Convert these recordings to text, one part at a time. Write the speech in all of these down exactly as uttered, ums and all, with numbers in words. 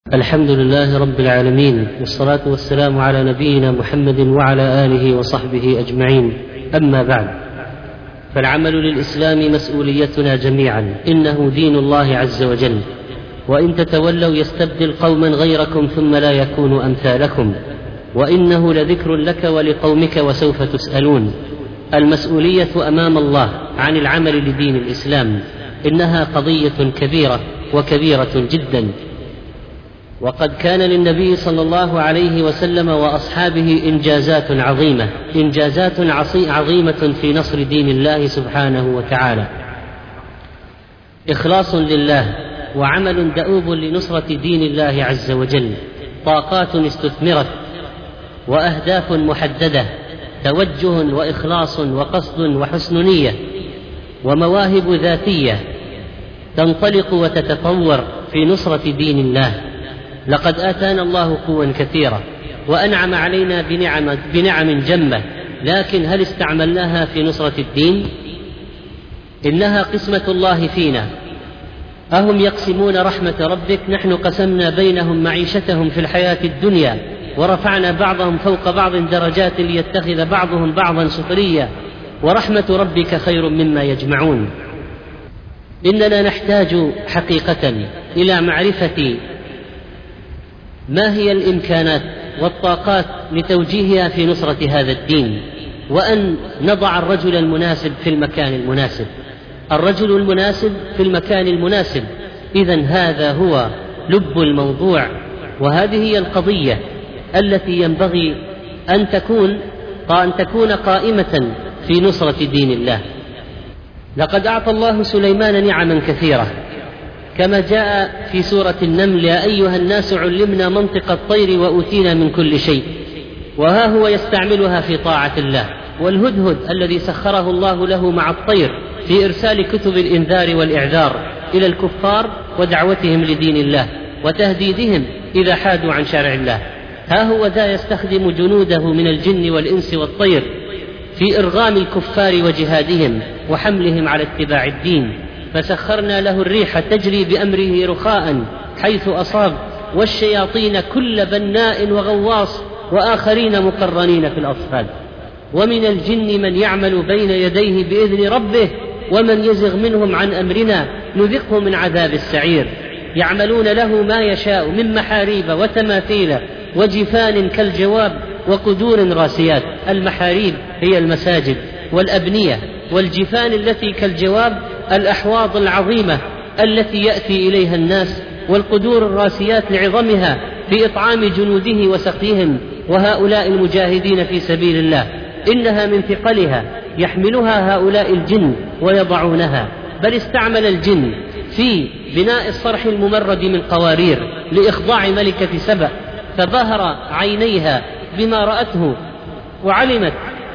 الحمد لله رب العالمين، والصلاة والسلام على نبينا محمد وعلى آله وصحبه أجمعين. أما بعد، فالعمل للإسلام مسؤوليتنا جميعا، إنه دين الله عز وجل، وإن تتولوا يستبدل قوما غيركم ثم لا يكونوا أمثالكم، وإنه لذكر لك ولقومك وسوف تسألون. المسؤولية أمام الله عن العمل لدين الإسلام إنها قضية كبيرة وكبيرة جدا، وقد كان للنبي صلى الله عليه وسلم وأصحابه إنجازات عظيمة إنجازات عظيمة في نصر دين الله سبحانه وتعالى، إخلاص لله وعمل دؤوب لنصرة دين الله عز وجل، طاقات استثمرت وأهداف محددة، توجه وإخلاص وقصد وحسن نية ومواهب ذاتية تنطلق وتتطور في نصرة دين الله. لقد آتانا الله قوة كثيرة وأنعم علينا بنعم, بنعم جمة، لكن هل استعملناها في نصرة الدين؟ إنها قسمة الله فينا. أهم يقسمون رحمة ربك؟ نحن قسمنا بينهم معيشتهم في الحياة الدنيا ورفعنا بعضهم فوق بعض درجات ليتخذ بعضهم بعضا سخريا، ورحمة ربك خير مما يجمعون. إننا نحتاج حقيقة إلى معرفة ما هي الإمكانات والطاقات لتوجيهها في نصرة هذا الدين، وأن نضع الرجل المناسب في المكان المناسب. الرجل المناسب في المكان المناسب، إذن هذا هو لب الموضوع، وهذه هي القضية التي ينبغي أن تكون أن تكون قائمة في نصرة دين الله. لقد أعطى الله سليمان نعما كثيرة، كما جاء في سورة النمل: يا أيها الناس علمنا منطق الطير وأوتينا من كل شيء. وها هو يستعملها في طاعة الله. والهدهد الذي سخره الله له مع الطير في إرسال كتب الإنذار والإعذار إلى الكفار ودعوتهم لدين الله وتهديدهم إذا حادوا عن شرع الله، ها هو ذا يستخدم جنوده من الجن والإنس والطير في إرغام الكفار وجهادهم وحملهم على اتباع الدين. فسخرنا له الريح تجري بأمره رخاء حيث أصاب، والشياطين كل بناء وغواص، وآخرين مقرنين في الأصفاد. ومن الجن من يعمل بين يديه بإذن ربه، ومن يزغ منهم عن أمرنا نذقه من عذاب السعير. يعملون له ما يشاء من محاريب وتماثيل وجفان كالجواب وقدور راسيات. المحاريب هي المساجد والأبنية، والجفان التي كالجواب الأحواض العظيمة التي يأتي إليها الناس، والقدور الراسيات لعظمها في إطعام جنوده وسقيهم. وهؤلاء المجاهدين في سبيل الله إنها من ثقلها يحملها هؤلاء الجن ويضعونها، بل استعمل الجن في بناء الصرح الممرد من قوارير لإخضاع ملكة سبأ، فبهر عينيها بما رأته وعلمت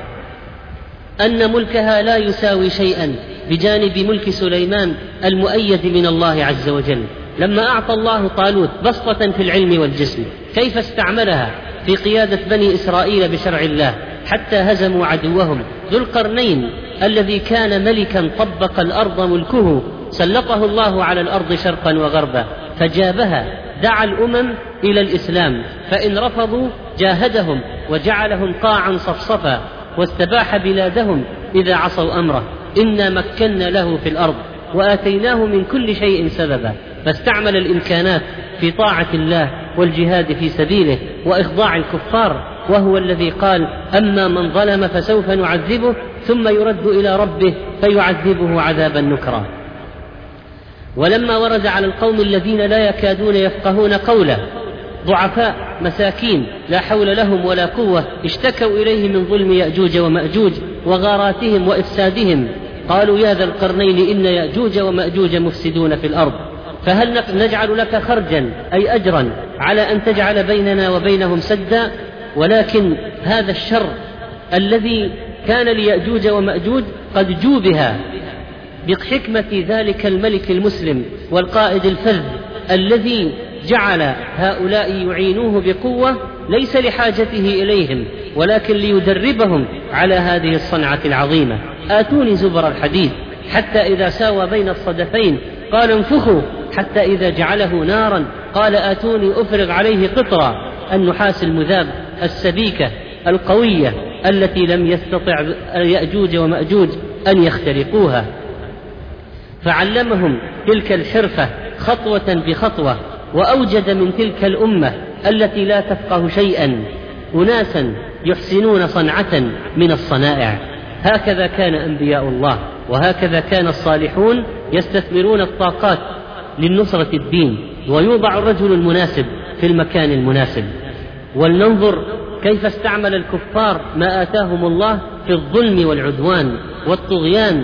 أن ملكها لا يساوي شيئا بجانب ملك سليمان المؤيد من الله عز وجل. لما أعطى الله طالوت بسطة في العلم والجسم، كيف استعملها في قيادة بني إسرائيل بشرع الله حتى هزموا عدوهم؟ ذو القرنين الذي كان ملكا طبق الأرض ملكه، سلطه الله على الأرض شرقا وغربا فجابها، دعا الأمم إلى الإسلام، فإن رفضوا جاهدهم وجعلهم قاعا صفصفا، واستباح بلادهم إذا عصوا أمره. إنا مكنا له في الأرض وآتيناه من كل شيء سببا. فاستعمل الإمكانات في طاعة الله والجهاد في سبيله وإخضاع الكفار، وهو الذي قال: أما من ظلم فسوف نعذبه ثم يرد إلى ربه فيعذبه عذابا نكرا. ولما ورد على القوم الذين لا يكادون يفقهون قوله، ضعفاء مساكين لا حول لهم ولا قوة، اشتكوا إليه من ظلم يأجوج ومأجوج وغاراتهم وإفسادهم، قالوا: يا ذا القرنين إن يأجوج ومأجوج مفسدون في الأرض، فهل نجعل لك خرجا أي أجرا على أن تجعل بيننا وبينهم سدا؟ ولكن هذا الشر الذي كان ليأجوج ومأجوج قد جوبها بحكمة ذلك الملك المسلم والقائد الفذ الذي جعل هؤلاء يعينوه بقوة ليس لحاجته إليهم، ولكن ليدربهم على هذه الصنعة العظيمة. آتوني زبر الحديد حتى إذا ساوى بين الصدفين قال انفخوا حتى إذا جعله نارا قال آتوني أفرغ عليه قطرة، النحاس المذاب السبيكة القوية التي لم يستطع يأجوج ومأجوج أن يخترقوها، فعلمهم تلك الحرفة خطوة بخطوة، وأوجد من تلك الأمة التي لا تفقه شيئا أناسا يحسنون صنعة من الصنائع. هكذا كان أنبياء الله، وهكذا كان الصالحون يستثمرون الطاقات للنصرة الدين، ويوضع الرجل المناسب في المكان المناسب. ولننظر كيف استعمل الكفار ما آتاهم الله في الظلم والعدوان والطغيان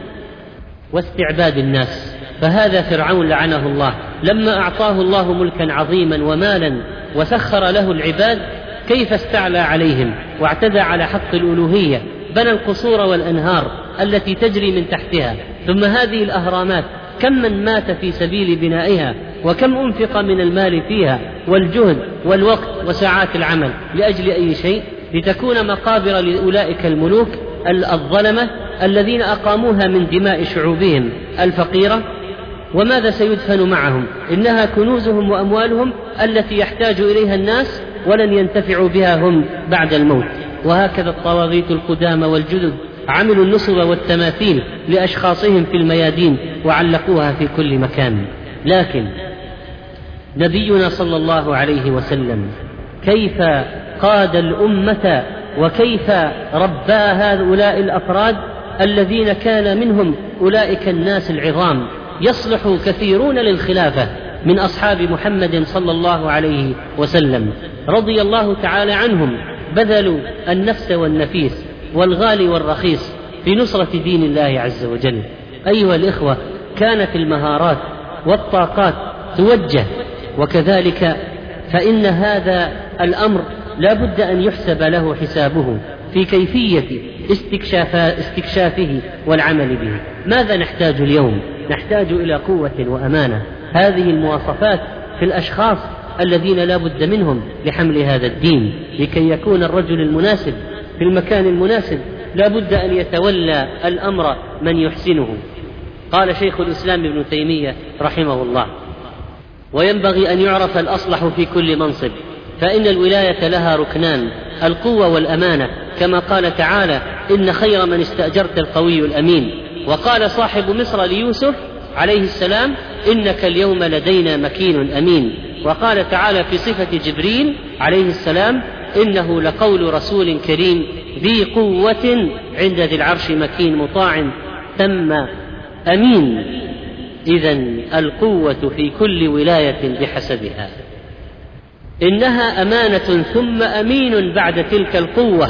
واستعباد الناس. فهذا فرعون لعنه الله لما أعطاه الله ملكا عظيما ومالا وسخر له العباد، كيف استعلى عليهم واعتدى على حق الألوهية، بنى القصور والأنهار التي تجري من تحتها. ثم هذه الأهرامات كم من مات في سبيل بنائها، وكم أنفق من المال فيها والجهد والوقت وساعات العمل لأجل أي شيء؟ لتكون مقابر لأولئك الملوك الظلمة الذين أقاموها من دماء شعوبهم الفقيرة. وماذا سيدفن معهم؟ إنها كنوزهم وأموالهم التي يحتاج إليها الناس ولن ينتفعوا بها هم بعد الموت. وهكذا الطواغيت القدامى والجدد عملوا النصب والتماثيل لأشخاصهم في الميادين وعلقوها في كل مكان. لكن نبينا صلى الله عليه وسلم كيف قاد الأمة وكيف ربى هؤلاء الأفراد الذين كان منهم أولئك الناس العظام يصلح كثيرون للخلافة من أصحاب محمد صلى الله عليه وسلم رضي الله تعالى عنهم، بذلوا النفس والنفيس والغالي والرخيص في نصرة دين الله عز وجل. أيها الإخوة، كانت المهارات والطاقات توجه، وكذلك فإن هذا الأمر لا بد أن يحسب له حسابه في كيفية استكشاف استكشافه والعمل به. ماذا نحتاج اليوم؟ نحتاج إلى قوة وأمانة، هذه المواصفات في الأشخاص الذين لا بد منهم لحمل هذا الدين. لكي يكون الرجل المناسب في المكان المناسب لا بد أن يتولى الأمر من يحسنه. قال شيخ الإسلام ابن تيمية رحمه الله: وينبغي أن يعرف الأصلح في كل منصب، فإن الولاية لها ركنان: القوة والأمانة، كما قال تعالى: إن خير من استأجرت القوي الأمين. وقال صاحب مصر ليوسف عليه السلام: إنك اليوم لدينا مكين أمين. وقال تعالى في صفة جبريل عليه السلام: إنه لقول رسول كريم ذي قوة عند ذي العرش مكين مطاع ثم أمين. إذن القوة في كل ولاية بحسبها، إنها أمانة ثم أمين بعد تلك القوة،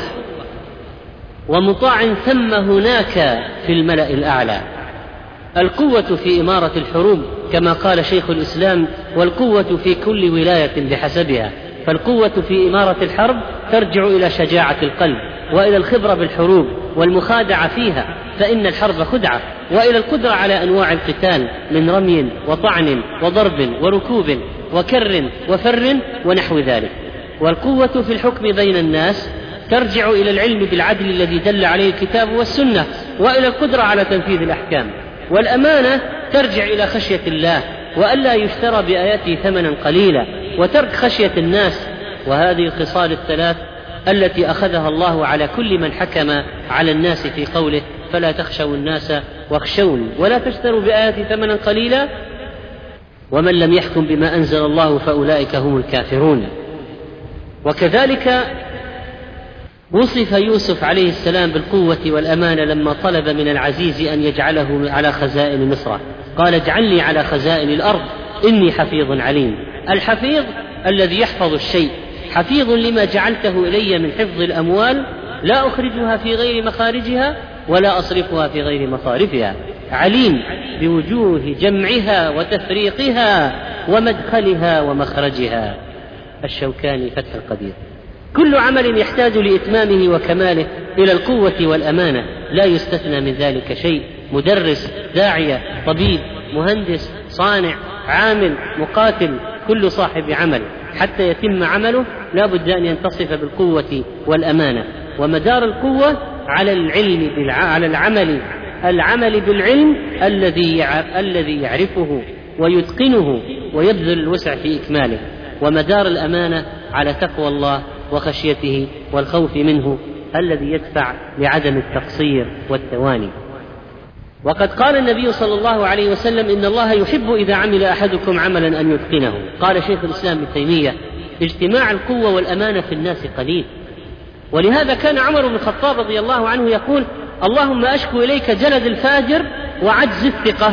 ومطاع ثم هناك في الملأ الأعلى. القوة في إمارة الحروب كما قال شيخ الإسلام: والقوة في كل ولاية بحسبها. فالقوة في إمارة الحرب ترجع إلى شجاعة القلب، وإلى الخبرة بالحروب والمخادعة فيها، فإن الحرب خدعة، وإلى القدرة على أنواع القتال من رمي وطعن وضرب وركوب وكر وفر ونحو ذلك. والقوة في الحكم بين الناس ترجع إلى العلم بالعدل الذي دل عليه الكتاب والسنة، وإلى القدرة على تنفيذ الأحكام. والأمانة ترجع إلى خشية الله، وألا يشترى بآياته ثمنا قليلا، وترك خشية الناس. وهذه الخصال الثلاث التي أخذها الله على كل من حكم على الناس في قوله: فلا تخشوا الناس واخشون ولا تشتروا بآياتي ثمنا قليلا ومن لم يحكم بما أنزل الله فأولئك هم الكافرون. وكذلك وصف يوسف عليه السلام بالقوة والأمانة لما طلب من العزيز أن يجعله على خزائن مصر، قال: اجعلني على خزائن الأرض إني حفيظ عليم. الحفيظ الذي يحفظ الشيء، حفيظ لما جعلته إلي من حفظ الأموال، لا أخرجها في غير مخارجها ولا أصرفها في غير مصارفها. عليم بوجوه جمعها وتفريقها ومدخلها ومخرجها. الشوكاني فتح القدير. كل عمل يحتاج لإتمامه وكماله إلى القوة والأمانة، لا يستثنى من ذلك شيء. مدرس، داعية، طبيب، مهندس، صانع، عامل، مقاتل، كل صاحب عمل حتى يتم عمله لا بد أن ينتصف بالقوة والأمانة. ومدار القوة على العلم على العمل العمل بالعلم الذي الذي يعرفه ويتقنه ويبذل الوسع في إكماله. ومدار الأمانة على تقوى الله وخشيته والخوف منه الذي يدفع لعدم التقصير والتواني. وقد قال النبي صلى الله عليه وسلم: إن الله يحب إذا عمل أحدكم عملا أن يتقنه. قال شيخ الإسلام ابن تيمية: اجتماع القوة والأمانة في الناس قليل. ولهذا كان عمر بن الخطاب رضي الله عنه يقول: اللهم أشكو إليك جلد الفاجر وعجز الثقة.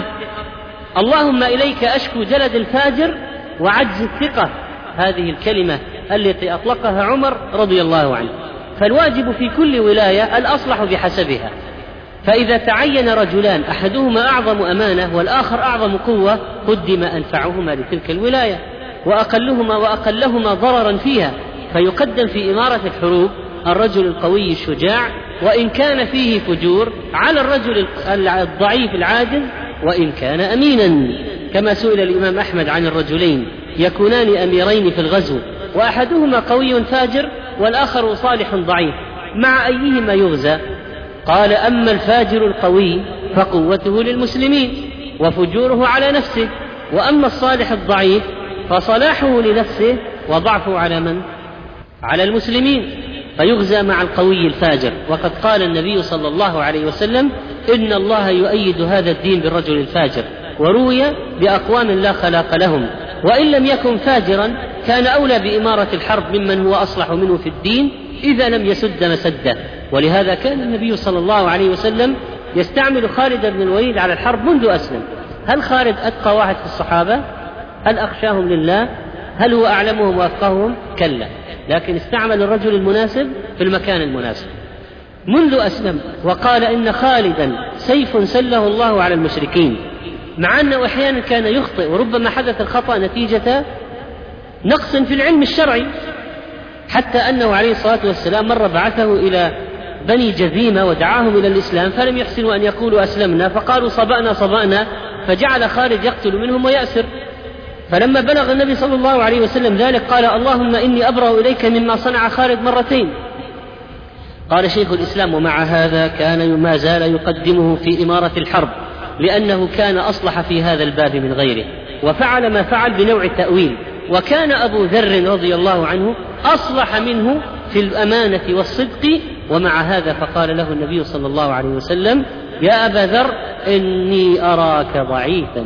اللهم إليك أشكو جلد الفاجر وعجز الثقة. هذه الكلمة التي أطلقها عمر رضي الله عنه. فالواجب في كل ولاية الأصلح بحسبها. فإذا تعين رجلان أحدهما أعظم أمانة والآخر أعظم قوة قدم أنفعهما لتلك الولاية وأقلهما وأقلهما ضررا فيها، فيقدم في إمارة الحروب الرجل القوي الشجاع وإن كان فيه فجور على الرجل الضعيف العاجز وإن كان أمينا. كما سئل الإمام أحمد عن الرجلين يكونان أميرين في الغزو وأحدهما قوي فاجر والآخر صالح ضعيف، مع أيهما يغزى؟ قال: أما الفاجر القوي فقوته للمسلمين وفجوره على نفسه، وأما الصالح الضعيف فصلاحه لنفسه وضعفه على من؟ على المسلمين، فيغزى مع القوي الفاجر. وقد قال النبي صلى الله عليه وسلم: إن الله يؤيد هذا الدين بالرجل الفاجر. وروي بأقوام لا خلاق لهم، وإن لم يكن فاجرا كان أولى بإمارة الحرب ممن هو أصلح منه في الدين إذا لم يسد مسده. ولهذا كان النبي صلى الله عليه وسلم يستعمل خالد بن الوليد على الحرب منذ أسلم. هل خالد أتقى واحد في الصحابة؟ هل أخشاهم لله؟ هل هو أعلمهم وأفقههم؟ كلا، لكن استعمل الرجل المناسب في المكان المناسب منذ أسلم. وقال: إن خالدا سيف سله الله على المشركين، مع أنه أحيانا كان يخطئ وربما حدث الخطأ نتيجة نقص في العلم الشرعي، حتى أنه عليه الصلاة والسلام مرة بعثه إلى بني جذيمة ودعاهم إلى الإسلام فلم يحسنوا أن يقولوا أسلمنا، فقالوا صبأنا صبأنا، فجعل خالد يقتل منهم ويأسر. فلما بلغ النبي صلى الله عليه وسلم ذلك قال: اللهم إني أبرأ إليك مما صنع خالد مرتين. قال شيخ الإسلام: ومع هذا كان ما زال يقدمه في إمارة الحرب لأنه كان أصلح في هذا الباب من غيره، وفعل ما فعل بنوع التأويل. وكان أبو ذر رضي الله عنه أصلح منه في الأمانة والصدق، ومع هذا فقال له النبي صلى الله عليه وسلم: يا أبا ذر إني أراك ضعيفا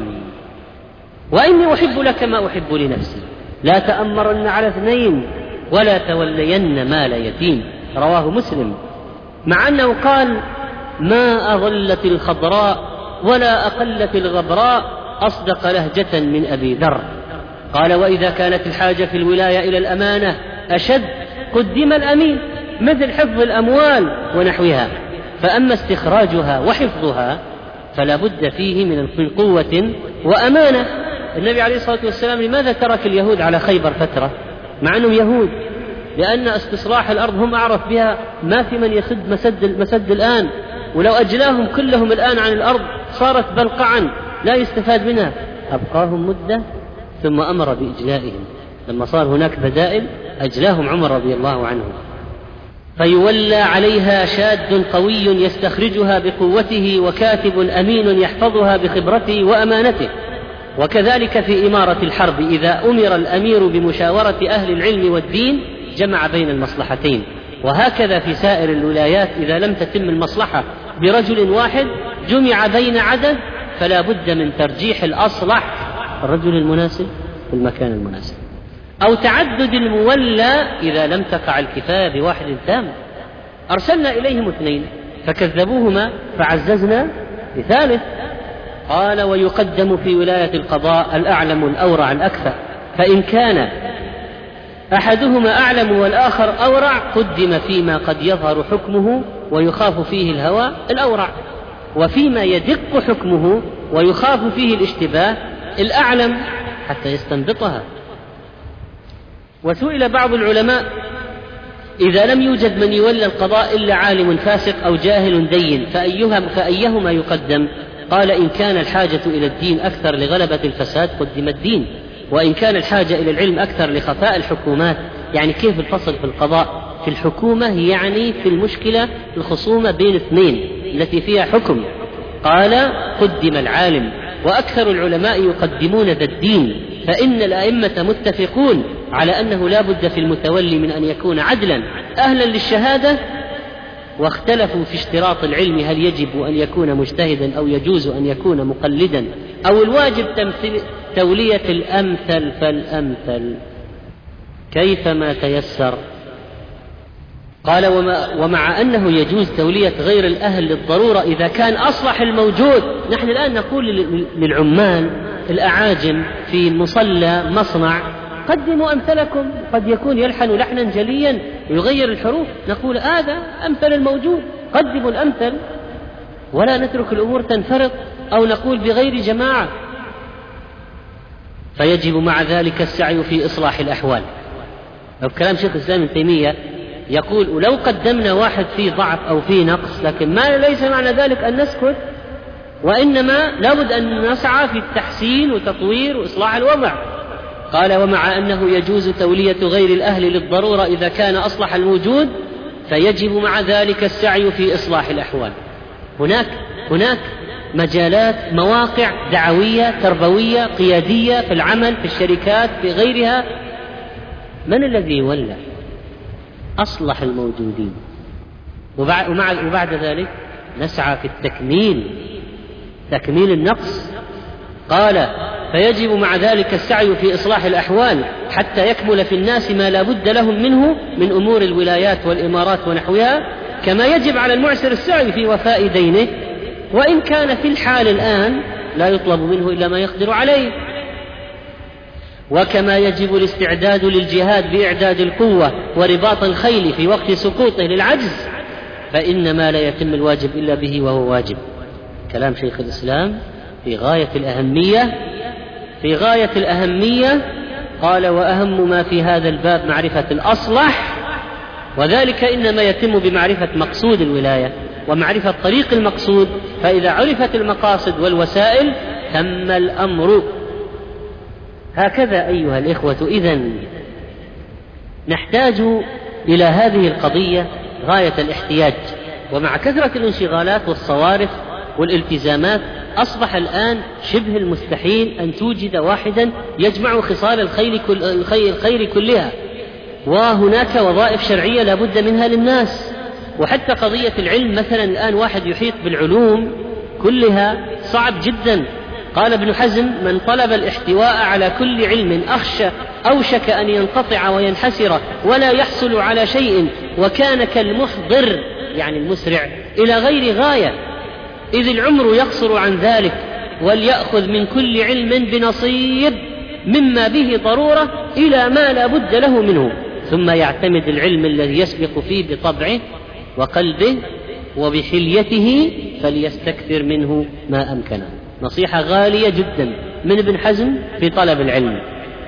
وإني أحب لك ما أحب لنفسي، لا تأمرن على اثنين ولا تولين مال يتيم. رواه مسلم. مع أنه قال: ما أظلت الخضراء ولا أقلت الغبراء أصدق لهجة من أبي ذر. قال: وإذا كانت الحاجة في الولاية إلى الأمانة أشد قدم الأمين، مثل حفظ الأموال ونحوها، فأما استخراجها وحفظها فلا بد فيه من قوة وأمانة. النبي عليه الصلاة والسلام لماذا ترك اليهود على خيبر فترة مع أنهم يهود؟ لأن استصلاح الأرض هم أعرف بها، ما في من يسد مسد, مسد الآن، ولو أجلاهم كلهم الآن عن الأرض صارت بلقعا لا يستفاد منها. أبقاهم مدة ثم أمر بإجلائهم، لما صار هناك بدائل أجلاهم عمر رضي الله عنه. فيولى عليها شاد قوي يستخرجها بقوته وكاتب أمين يحفظها بخبرته وأمانته. وكذلك في إمارة الحرب إذا أمر الأمير بمشاورة أهل العلم والدين جمع بين المصلحتين. وهكذا في سائر الولايات إذا لم تتم المصلحة برجل واحد جمع بين عدد، فلا بد من ترجيح الأصلح الرجل المناسب في المكان المناسب، أو تعدد المولى إذا لم تقع الكفاية بواحد تام. أرسلنا إليهم اثنين فكذبوهما فعززنا بثالث. قال: ويقدم في ولاية القضاء الأعلم الأورع الأكفأ، فإن كان أحدهما أعلم والآخر أورع قدم فيما قد يظهر حكمه ويخاف فيه الهوى الأورع، وفيما يدق حكمه ويخاف فيه الاشتباه الأعلم حتى يستنبطها. وسئل بعض العلماء: إذا لم يوجد من يولى القضاء إلا عالم فاسق أو جاهل دين فأيهما, فأيهما يقدم؟ قال: إن كان الحاجة إلى الدين أكثر لغلبة الفساد قدم الدين، وإن كان الحاجة إلى العلم أكثر لخفاء الحكومات. يعني كيف الفصل في القضاء في الحكومة؟ يعني في المشكلة الخصومة بين اثنين التي فيها حكم. قال: قدم العالم وأكثر العلماء يقدمون ذا الدين، فإن الأئمة متفقون على أنه لا بد في المتولي من أن يكون عدلا أهلا للشهادة، واختلفوا في اشتراط العلم، هل يجب أن يكون مجتهدا أو يجوز أن يكون مقلدا، أو الواجب تولية الأمثل فالأمثل كيفما تيسر. قال وما ومع أنه يجوز تولية غير الأهل للضرورة إذا كان أصلح الموجود. نحن الآن نقول للعمال الأعاجم في مصلى مصنع قدموا أمثلكم، قد يكون يلحن لحنا جليا ويغير الحروف، نقول هذا أمثل الموجود، قدموا الأمثل ولا نترك الأمور تنفرط أو نقول بغير جماعة. فيجب مع ذلك السعي في إصلاح الأحوال. أو كلام شيخ الإسلام ابن تيمية يقول ولو قدمنا واحد فيه ضعف أو فيه نقص، لكن ما ليس معنى ذلك أن نسكت، وإنما لابد أن نسعى في التحسين وتطوير وإصلاح الوضع. قال ومع أنه يجوز تولية غير الأهل للضرورة إذا كان أصلح الموجود، فيجب مع ذلك السعي في إصلاح الأحوال. هناك هناك مجالات مواقع دعوية تربوية قيادية في العمل في الشركات في غيرها، من الذي يولى؟ أصلح الموجودين، وبعد, وبعد ذلك نسعى في التكميل تكميل النقص. قال فيجب مع ذلك السعي في إصلاح الأحوال حتى يكمل في الناس ما لا بد لهم منه من أمور الولايات والإمارات ونحوها، كما يجب على المعسر السعي في وفاء دينه، وإن كان في الحال الآن لا يطلب منه إلا ما يقدر عليه. وكما يجب الاستعداد للجهاد بإعداد القوة ورباط الخيل في وقت سقوطه للعجز، فإنما لا يتم الواجب إلا به وهو واجب. كلام شيخ الإسلام في غاية الأهمية في غاية الأهمية. قال وأهم ما في هذا الباب معرفة الأصلح، وذلك إنما يتم بمعرفة مقصود الولاية ومعرفة طريق المقصود، فإذا عرفت المقاصد والوسائل تم الأمر. هكذا أيها الإخوة، إذن نحتاج إلى هذه القضية غاية الاحتياج، ومع كثرة الانشغالات والصوارف والالتزامات أصبح الآن شبه المستحيل أن توجد واحدا يجمع خصال الخير, كل الخير كلها، وهناك وظائف شرعية لا بد منها للناس. وحتى قضية العلم مثلا الآن واحد يحيط بالعلوم كلها صعب جدا. قال ابن حزم من طلب الاحتواء على كل علم أخشى أوشك أن ينقطع وينحسر ولا يحصل على شيء، وكان كالمحضر يعني المسرع إلى غير غاية، إذ العمر يقصر عن ذلك، وليأخذ من كل علم بنصيب مما به ضرورة إلى ما لا بد له منه، ثم يعتمد العلم الذي يسبق فيه بطبعه وقلبه وبحليته فليستكثر منه ما أمكنه. نصيحة غالية جدا من ابن حزم في طلب العلم.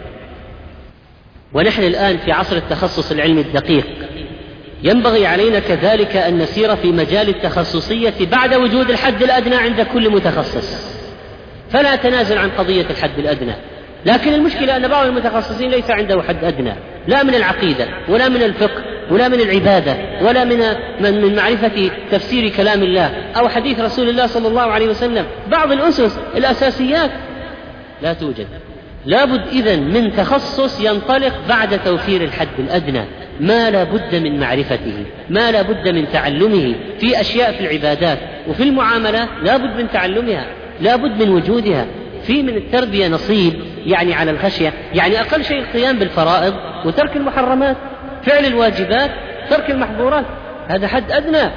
ونحن الآن في عصر التخصص العلمي الدقيق، ينبغي علينا كذلك أن نسير في مجال التخصصية بعد وجود الحد الأدنى عند كل متخصص، فلا تنازل عن قضية الحد الأدنى. لكن المشكلة أن بعض المتخصصين ليس عنده حد أدنى، لا من العقيدة ولا من الفقه ولا من العبادة ولا من من معرفة تفسير كلام الله أو حديث رسول الله صلى الله عليه وسلم. بعض الأسس الأساسيات لا توجد. لابد إذن من تخصص ينطلق بعد توفير الحد الأدنى، ما لا بد من معرفته، ما لا بد من تعلمه في أشياء في العبادات وفي المعاملة لا بد من تعلمها، لا بد من وجودها. في من التربية نصيب يعني على الخشية، يعني أقل شيء القيام بالفرائض وترك المحرمات، فعل الواجبات ترك المحظورات، هذا حد أدنى.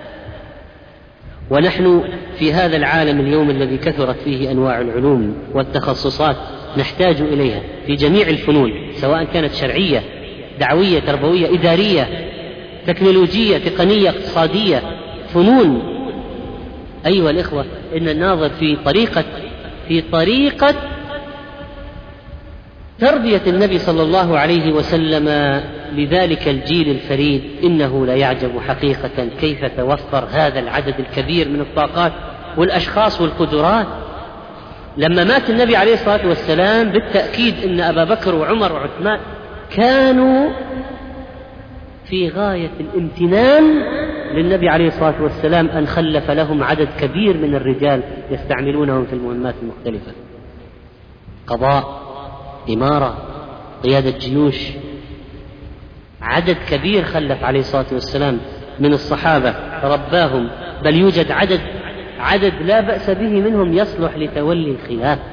ونحن في هذا العالم اليوم الذي كثرت فيه أنواع العلوم والتخصصات نحتاج إليها في جميع الفنون، سواء كانت شرعية دعوية تربوية إدارية تكنولوجية تقنية اقتصادية فنون. أيها الإخوة، إن الناظر في طريقة في طريقة تربية النبي صلى الله عليه وسلم لذلك الجيل الفريد إنه لا يعجب حقيقة كيف توفر هذا العدد الكبير من الطاقات والأشخاص والقدرات. لما مات النبي عليه الصلاة والسلام بالتأكيد إن أبا بكر وعمر وعثمان كانوا في غاية الامتنان للنبي عليه الصلاة والسلام أن خلف لهم عدد كبير من الرجال يستعملونهم في المهمات المختلفة: قضاء، إمارة، قيادة جيوش. عدد كبير خلف عليه الصلاة والسلام من الصحابة رباهم، بل يوجد عدد عدد لا بأس به منهم يصلح لتولي الخلافة.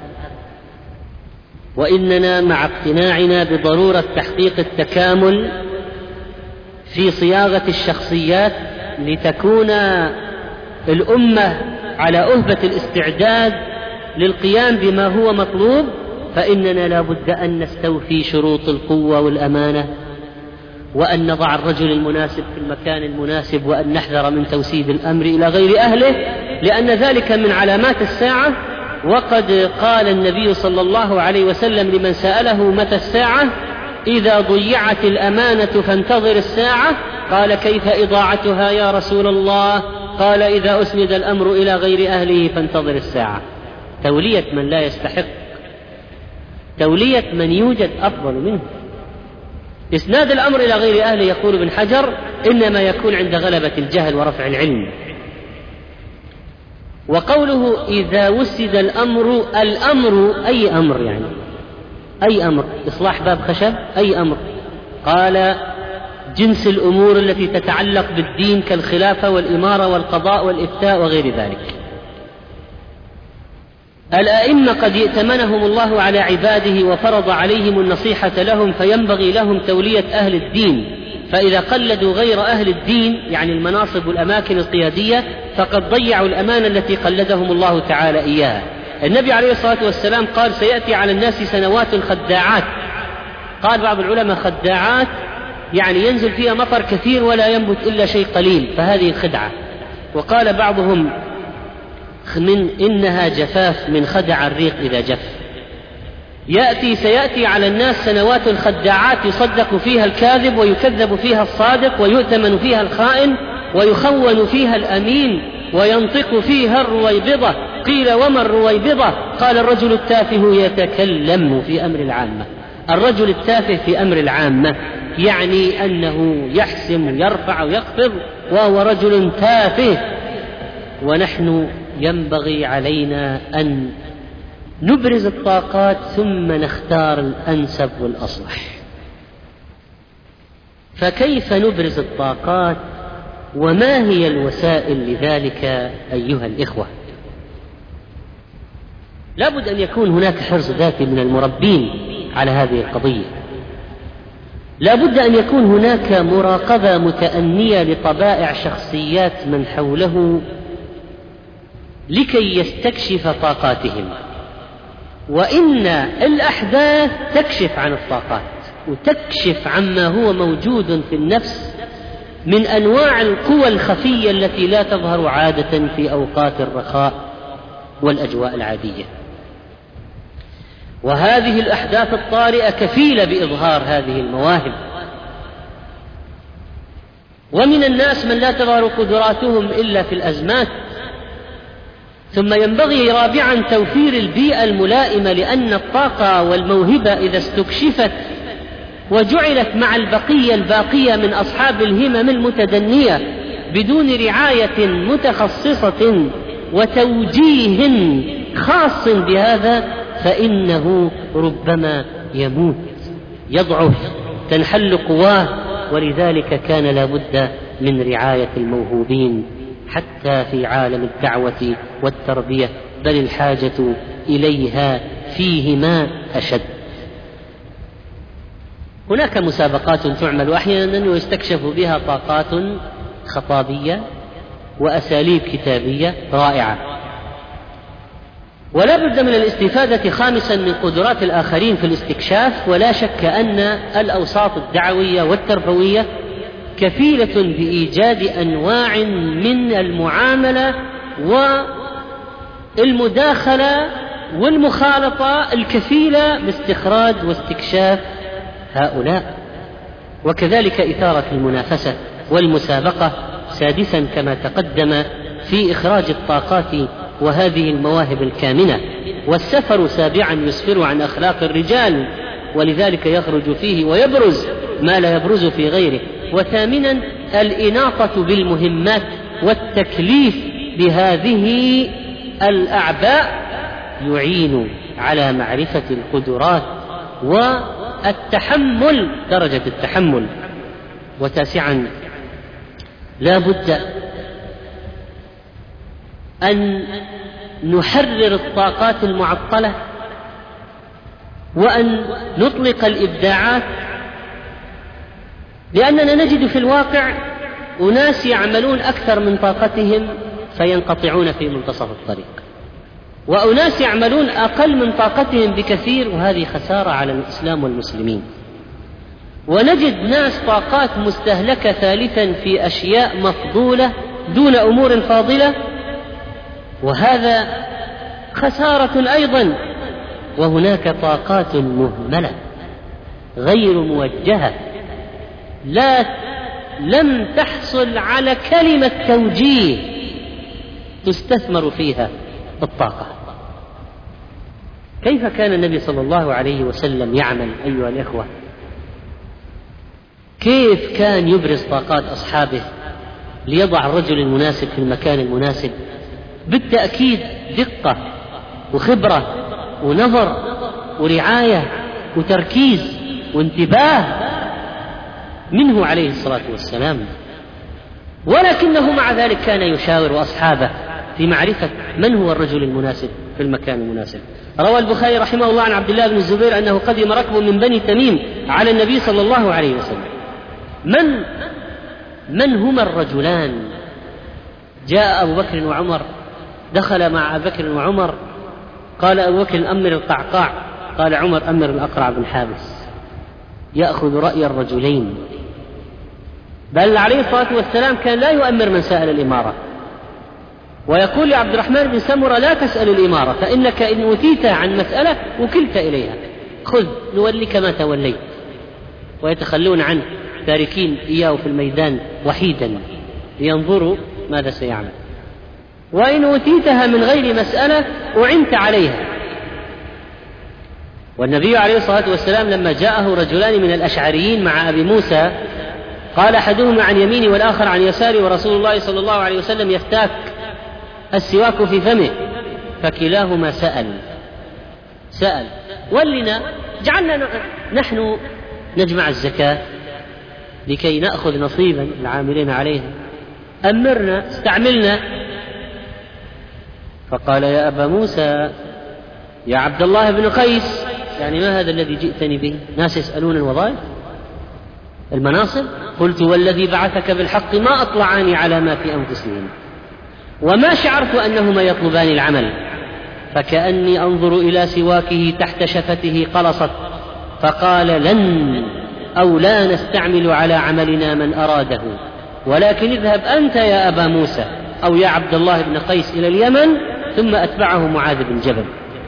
وإننا مع اقتناعنا بضرورة تحقيق التكامل في صياغة الشخصيات لتكون الأمة على أهبة الاستعداد للقيام بما هو مطلوب، فإننا لا بد أن نستوفي شروط القوة والأمانة، وأن نضع الرجل المناسب في المكان المناسب، وأن نحذر من توسيد الأمر إلى غير أهله، لأن ذلك من علامات الساعة. وقد قال النبي صلى الله عليه وسلم لمن سأله متى الساعة: إذا ضيعت الأمانة فانتظر الساعة. قال: كيف إضاعتها يا رسول الله؟ قال: إذا أسند الأمر إلى غير أهله فانتظر الساعة. تولية من لا يستحق، تولية من يوجد أفضل منه. إسناد الأمر إلى غير أهله، يقول ابن حجر، إنما يكون عند غلبة الجهل ورفع العلم. وقوله إذا وسد الأمر، الأمر أي أمر؟ يعني أي أمر؟ إصلاح باب خشب؟ أي أمر؟ قال: جنس الأمور التي تتعلق بالدين كالخلافة والإمارة والقضاء والإفتاء وغير ذلك. الأئمة قد ائتمنهم الله على عباده وفرض عليهم النصيحة لهم، فينبغي لهم تولية أهل الدين، فإذا قلدوا غير أهل الدين يعني المناصب والأماكن القيادية فقد ضيعوا الأمانة التي قلدهم الله تعالى إياها. النبي عليه الصلاة والسلام قال: سيأتي على الناس سنوات خداعات. قال بعض العلماء: خداعات يعني ينزل فيها مطر كثير ولا ينبت إلا شيء قليل، فهذه خدعة. وقال بعضهم: من إنها جفاف من خدع الريق إذا جف. يأتي سيأتي على الناس سنوات خداعات يصدق فيها الكاذب ويكذب فيها الصادق ويؤتمن فيها الخائن ويخون فيها الأمين وينطق فيها الرويبضة. قيل: وما الرويبضة؟ قال: الرجل التافه يتكلم في أمر العامة. الرجل التافه في أمر العامة يعني أنه يحسم يرفع ويخفض، وهو رجل تافه. ونحن ينبغي علينا أن نبرز الطاقات ثم نختار الأنسب والأصلح. فكيف نبرز الطاقات وما هي الوسائل لذلك أيها الإخوة؟ لابد أن يكون هناك حرص ذاتي من المربين على هذه القضية. لابد أن يكون هناك مراقبة متأنية لطبائع شخصيات من حوله لكي يستكشف طاقاتهم. وإن الأحداث تكشف عن الطاقات وتكشف عما هو موجود في النفس من أنواع القوى الخفية التي لا تظهر عادة في أوقات الرخاء والأجواء العادية. وهذه الأحداث الطارئة كفيلة بإظهار هذه المواهب. ومن الناس من لا تظهر قدراتهم إلا في الأزمات. ثم ينبغي رابعا توفير البيئة الملائمة، لأن الطاقة والموهبة إذا استكشفت وجعلت مع البقية الباقية من أصحاب الهمم المتدنية بدون رعاية متخصصة وتوجيه خاص بهذا، فإنه ربما يموت، يضعف، تنحل قواه. ولذلك كان لابد من رعاية الموهوبين حتى في عالم الدعوة والتربية، بل الحاجة إليها فيهما أشد. هناك مسابقات تعمل أحيانا ويستكشف بها طاقات خطابية وأساليب كتابية رائعة. ولا بد من الاستفادة خامسا من قدرات الآخرين في الاستكشاف. ولا شك أن الأوساط الدعوية والتربوية كفيلة بإيجاد أنواع من المعاملة والمداخلة والمخالطة الكفيلة باستخراج واستكشاف هؤلاء. وكذلك إثارة المنافسة والمسابقة. سادسا كما تقدم في إخراج الطاقات وهذه المواهب الكامنة. والسفر سابعا يسفر عن أخلاق الرجال، ولذلك يخرج فيه ويبرز ما لا يبرز في غيره. وثامنا الإناطة بالمهمات والتكليف بهذه الأعباء يعين على معرفة القدرات والتحمل، درجة التحمل. وتاسعا، لا بد أن نحرر الطاقات المعطلة وأن نطلق الإبداعات، لأننا نجد في الواقع أناس يعملون أكثر من طاقتهم فينقطعون في منتصف الطريق، وأناس يعملون أقل من طاقتهم بكثير، وهذه خسارة على الإسلام والمسلمين. ونجد ناس طاقات مستهلكة ثالثا في أشياء مفضولة دون أمور فاضلة، وهذا خسارة أيضا. وهناك طاقات مهملة غير موجهة، لا لم تحصل على كلمة توجيه تستثمر فيها الطاقة. كيف كان النبي صلى الله عليه وسلم يعمل أيها الإخوة؟ كيف كان يبرز طاقات أصحابه ليضع الرجل المناسب في المكان المناسب؟ بالتأكيد دقة وخبرة ونظر ورعاية وتركيز وانتباه منه عليه الصلاة والسلام، ولكنه مع ذلك كان يشاور أصحابه في معرفة من هو الرجل المناسب في المكان المناسب. روى البخاري رحمه الله عن عبد الله بن الزبير أنه قدم ركب من بني تميم على النبي صلى الله عليه وسلم. من من هما الرجلان؟ جاء أبو بكر وعمر، دخل مع أبو بكر وعمر، قال أبو بكر أمر القعقاع، قال عمر أمر الأقرع بن حابس، يأخذ رأي الرجلين. بل عليه الصلاة والسلام كان لا يؤمر من سأل الإمارة، ويقول لعبد الرحمن بن سمرة لا تسأل الإمارة فإنك إن أوتيت عن مسألة وكلت إليها، خذ نوليك ما توليت. ويتخلون عنه تاركين إياه في الميدان وحيدا لينظروا ماذا سيعمل. وإن أوتيتها من غير مسألة أعنت عليها. والنبي عليه الصلاة والسلام لما جاءه رجلان من الأشعريين مع أبي موسى، قال أحدهما عن يميني والآخر عن يساري، ورسول الله صلى الله عليه وسلم يفتاك السواك في فمه، فكلاهما سأل سأل ولنا جعلنا نحن نجمع الزكاة لكي نأخذ نصيبا العاملين عليها، أمرنا استعملنا. فقال يا أبا موسى يا عبد الله بن قيس، يعني ما هذا الذي جئتني به؟ ناس يسألون الوظائف المناصب؟ قلت والذي بعثك بالحق ما أطلعاني على ما في أنفسهم، وما شعرت أنهما يطلبان العمل، فكأني أنظر إلى سواكه تحت شفته قلصت، فقال لن أو لا نستعمل على عملنا من أراده، ولكن اذهب أنت يا أبا موسى أو يا عبد الله بن قيس إلى اليمن. ثم أتبعه معاذ بن جبل.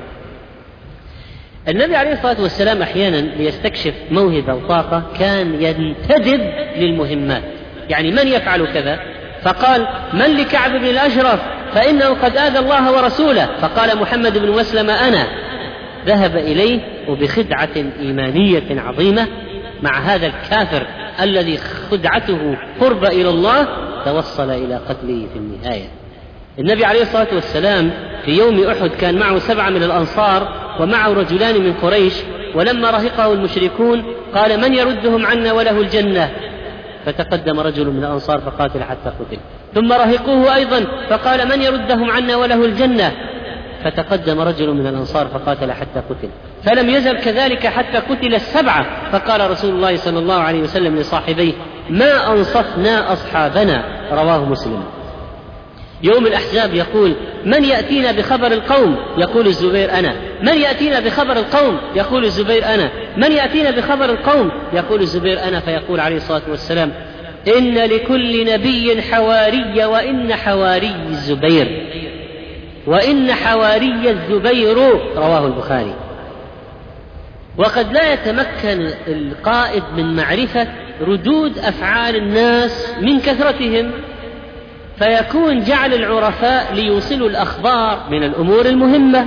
النبي عليه الصلاة والسلام أحيانا ليستكشف موهبة وطاقة كان ينتدب للمهمات، يعني من يفعل كذا؟ فقال من لكعب بن الأشرف فإنه قد آذى الله ورسوله، فقال محمد بن مسلم أنا. ذهب إليه وبخدعة إيمانية عظيمة مع هذا الكافر الذي خدعته قرب إلى الله توصل إلى قتله في النهاية. النبي عليه الصلاة والسلام في يوم أحد كان معه سبعة من الأنصار ومعه رجلان من قريش، ولما رهقه المشركون قال من يردهم عنا وله الجنة؟ فتقدم رجل من الأنصار فقاتل حتى قتل. ثم رهقوه أيضا فقال من يردهم عنا وله الجنة؟ فتقدم رجل من الأنصار فقاتل حتى قتل. فلم يزل كذلك حتى قتل السبعة. فقال رسول الله صلى الله عليه وسلم لصاحبيه ما أنصفنا أصحابنا، رواه مسلم. يوم الأحزاب يقول من يأتينا بخبر القوم؟ يقول الزبير أنا. من يأتينا بخبر القوم؟ يقول الزبير أنا. من يأتينا بخبر القوم؟ يقول الزبير أنا. فيقول عليه الصلاة والسلام إن لكل نبي حواري وإن حواري الزبير وإن حواري الزبير، رواه البخاري. وقد لا يتمكن القائد من معرفة ردود أفعال الناس من كثرتهم، فيكون جعل العرفاء ليوصلوا الأخبار من الأمور المهمة،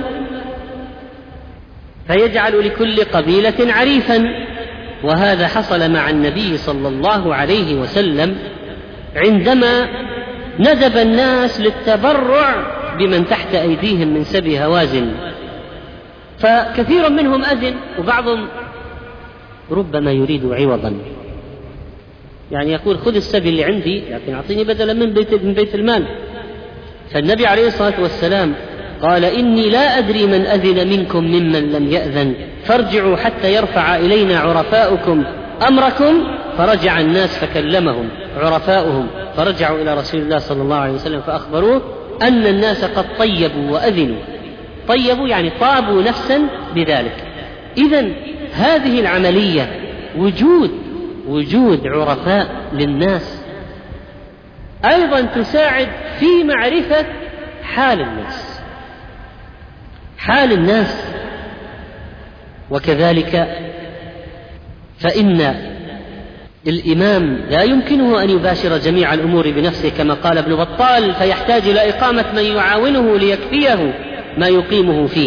فيجعل لكل قبيلة عريفا. وهذا حصل مع النبي صلى الله عليه وسلم عندما ندب الناس للتبرع بمن تحت أيديهم من سبي هوازن، فكثير منهم أذن وبعضهم ربما يريد عوضا، يعني يقول خذ السبي اللي عندي لكن أعطيني بدلا من بيت, من بيت المال. فالنبي عليه الصلاة والسلام قال إني لا أدري من أذن منكم ممن لم يأذن، فارجعوا حتى يرفع إلينا عرفاؤكم أمركم. فرجع الناس فكلمهم عرفاؤهم، فرجعوا إلى رسول الله صلى الله عليه وسلم فأخبروه أن الناس قد طيبوا وأذنوا. طيبوا يعني طابوا نفسا بذلك. إذن هذه العملية وجود وجود عرفاء للناس أيضا تساعد في معرفة حال الناس حال الناس وكذلك فإن الإمام لا يمكنه أن يباشر جميع الأمور بنفسه كما قال ابن بطال، فيحتاج إلى إقامة من يعاونه ليكفيه ما يقيمه فيه.